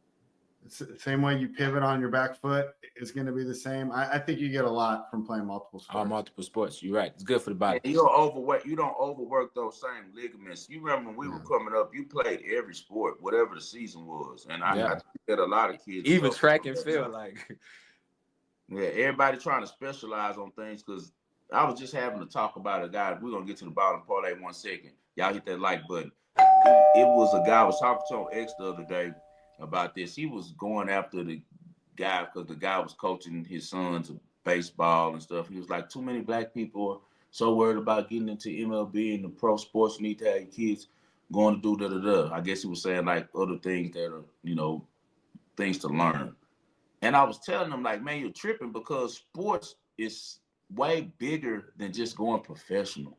same way you pivot on your back foot is going to be the same. I, I think you get a lot from playing multiple sports. All multiple sports. You're right. It's good for the body. And you don't overwork. You don't overwork those same ligaments. You remember when we yeah. were coming up, you played every sport, whatever the season was, and I, yeah. I think that a lot of kids even track and field, like yeah, everybody trying to specialize on things. Because I was just having to talk about a guy. We're gonna get to the bottom parlay in one second. Y'all hit that like button. It, it was a guy I was talking to on X the other day about this. He was going after the guy because the guy was coaching his sons of baseball and stuff. He was like, too many black people are so worried about getting into M L B and the pro sports. You need to have your kids going to do da da da. I guess he was saying like other things that are, you know, things to learn. And I was telling him like, man, you're tripping because sports is way bigger than just going professional.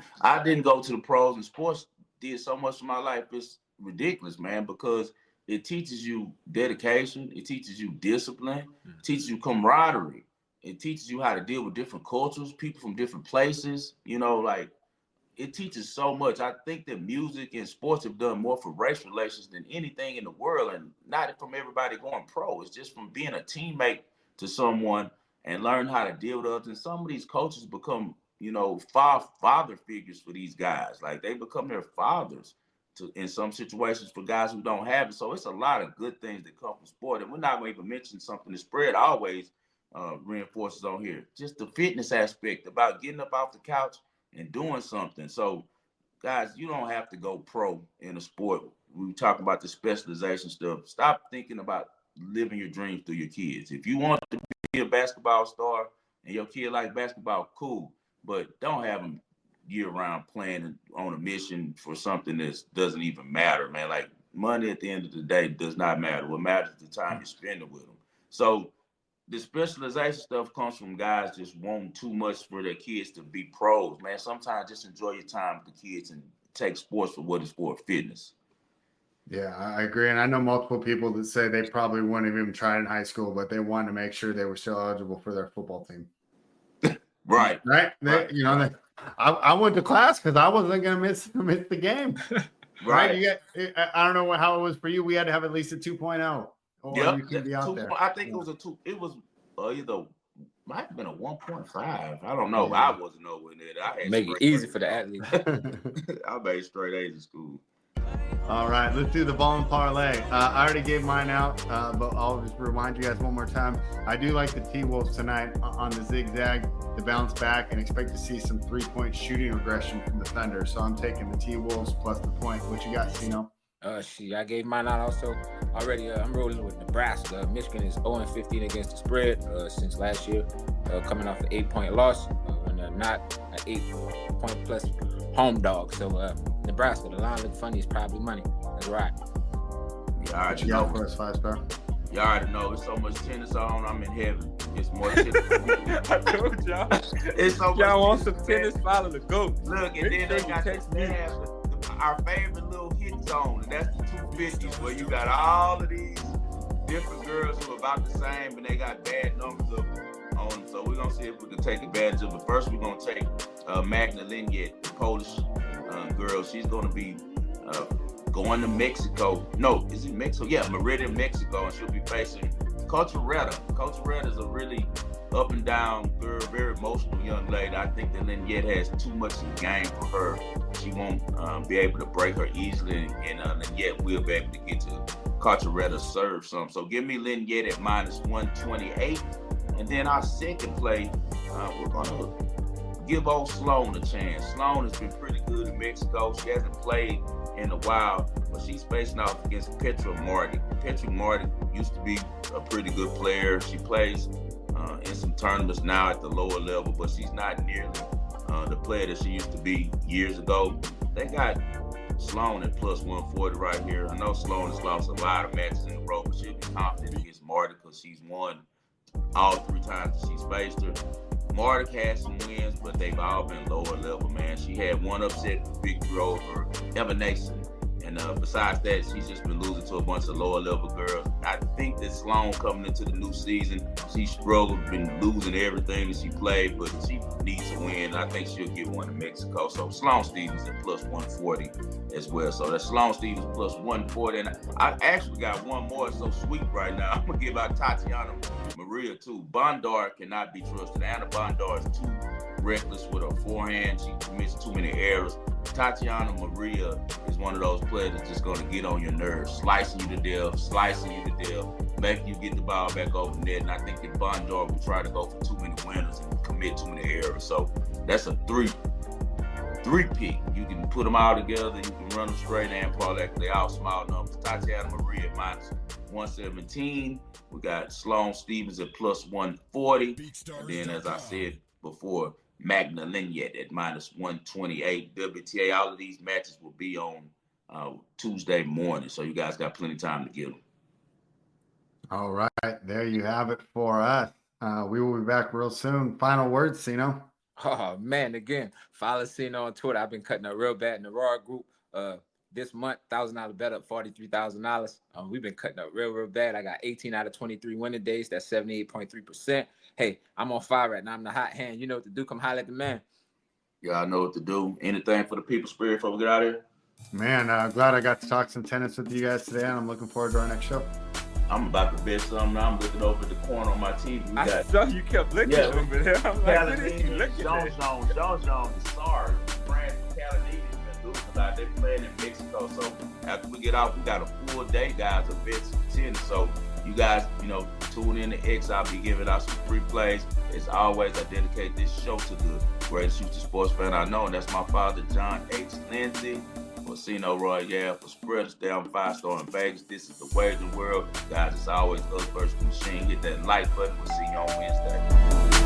I didn't go to the pros, and sports did so much in my life. It's ridiculous, man, because it teaches you dedication. It teaches you discipline. It teaches you camaraderie. It teaches you how to deal with different cultures, people from different places. You know, like it teaches so much. I think that music and sports have done more for race relations than anything in the world, and not from everybody going pro. It's just from being a teammate to someone and learn how to deal with others. And some of these coaches become, you know, fa- father figures for these guys. Like they become their fathers to, in some situations for guys who don't have it. So it's a lot of good things that come from sport. And we're not going to even mention something the spread always uh, reinforces on here. Just the fitness aspect about getting up off the couch and doing something. So, guys, you don't have to go pro in a sport. We talk about the specialization stuff. Stop thinking about living your dreams through your kids. If you want to be a basketball star and your kid likes basketball, cool. But don't have them year-round playing on a mission for something that doesn't even matter, man. Like, money at the end of the day does not matter. What matters is the time you're spending with them. So the specialization stuff comes from guys just wanting too much for their kids to be pros, man. Sometimes just enjoy your time with the kids and take sports for what it's for, fitness. Yeah, I agree. And I know multiple people that say they probably wouldn't have even tried in high school, but they wanted to make sure they were still eligible for their football team. Right. Right. They, right. You know, they, I, I went to class because I wasn't going to miss miss the game. Right. right. You get, I don't know what, how it was for you. We had to have at least a two point oh. Yeah. I think it was a two. It was uh, either might have been a one point five. I don't know. Yeah. I wasn't nowhere near that. I had Make it easy for the athlete. I made straight A's in school. All right, let's do the ball and parlay. Uh, I already gave mine out, uh, but I'll just remind you guys one more time. I do like the T-Wolves tonight on the zigzag to bounce back and expect to see some three-point shooting regression from the Thunder. So I'm taking the T-Wolves plus the point. What you got, Sino? Uh, she, I gave mine out also already. Uh, I'm rolling with Nebraska. Michigan is oh and fifteen against the spread uh, since last year, uh, coming off an eight-point loss uh, when uh, not an eight point plus home dog. So uh, Nebraska, the line look funny. It's probably money. That's right. You already you know. For us, five star. You already know. There's so much tennis on. I'm in heaven. It's more tennis. I told y'all. It's so y'all want tennis, some tennis? Follow the goat. Look, and then they got this, they have the, the, our favorite little hit zone, and that's the two fifties, where you got all of these different girls who are about the same, and they got bad numbers of on them. So we're gonna see if we can take advantage of it. First, we're gonna take uh, Magna Linget, the Polish uh, girl. She's gonna be uh, going to Mexico. No, is it Mexico? Yeah, Merida, Mexico, and she'll be facing Cotaretta. Cotaretta is a really up and down girl, very emotional young lady. I think that Linget has too much in the game for her. She won't um, be able to break her easily, and uh, Linget will be able to get to Cotaretta serve some. So give me Linget at minus one twenty-eight. And then our second play, uh, we're going to give old Sloan a chance. Sloan has been pretty good in Mexico. She hasn't played in a while, but she's facing off against Petra Martic. Petra Martic used to be a pretty good player. She plays uh, in some tournaments now at the lower level, but she's not nearly uh, the player that she used to be years ago. They got Sloan at plus one forty right here. I know Sloan has lost a lot of matches in a row, but she'll be confident against Martic because she's won all three times that she's faced her. Martic had some wins, but they've all been lower level, man. She had one upset victory over Evanescence. And uh, besides that, she's just been losing to a bunch of lower level girls. I think that Sloan coming into the new season, she struggled, been losing everything that she played, but she needs a win. I think she'll get one in Mexico. So Sloan Stephens at plus one forty as well. So that's Sloan Stephens plus one forty. And I actually got one more. It's so sweet right now. I'm going to give out Tatiana Maria too. Bondar cannot be trusted. Anna Bondar is too reckless with her forehand. She commits too many errors. Tatiana Maria is one of those players that's just going to get on your nerves, slicing you to death, slicing you to death, making you get the ball back over the net. And I think that Bondar will try to go for too many winners and commit too many errors. So that's a three, three pick. You can put them all together. You can run them straight and parlay. They all small numbers. Tatiana Maria at minus one seventeen. We got Sloan Stephens at plus one forty. And then, as I said before, Magna Linget at minus one twenty-eight. W T A, all of these matches will be on uh, Tuesday morning, so you guys got plenty of time to get them. All right, there you have it for us. Uh, we will be back real soon. Final words, Sino. Oh, man, again, follow Sino on Twitter. I've been cutting up real bad in the Raw group. Uh, this month, one thousand dollars bet up, forty-three thousand dollars. Um, we've been cutting up real, real bad. I got eighteen out of twenty-three winning days. That's seventy-eight point three percent. Hey, I'm on fire right now. I'm the hot hand. You know what to do. Come holler at the man. Yeah, I know what to do. Anything for the people spirit before we get out of here? Man, uh, glad I got to talk some tennis with you guys today, and I'm looking forward to our next show. I'm about to bet something. Now I'm looking over the corner on my T V. We I got, saw you kept looking yeah, over there. I'm like, what is he looking Jones, at? Jones, Jones, Jones, the stars. France and Caledonians been losing a lot. They playing in Mexico. So after we get off, we got a full day, guys, of bets and tennis. So you guys, you know, tune in to X. I'll be giving out some free plays. As always, I dedicate this show to the greatest Houston sports fan I know, and that's my father, John H. Lindsay. For Sino Royale, for Spreaders Down Five Star in Vegas. This is the Wagering World. Guys, it's always us versus the machine. Hit that like button. We'll see you on Wednesday.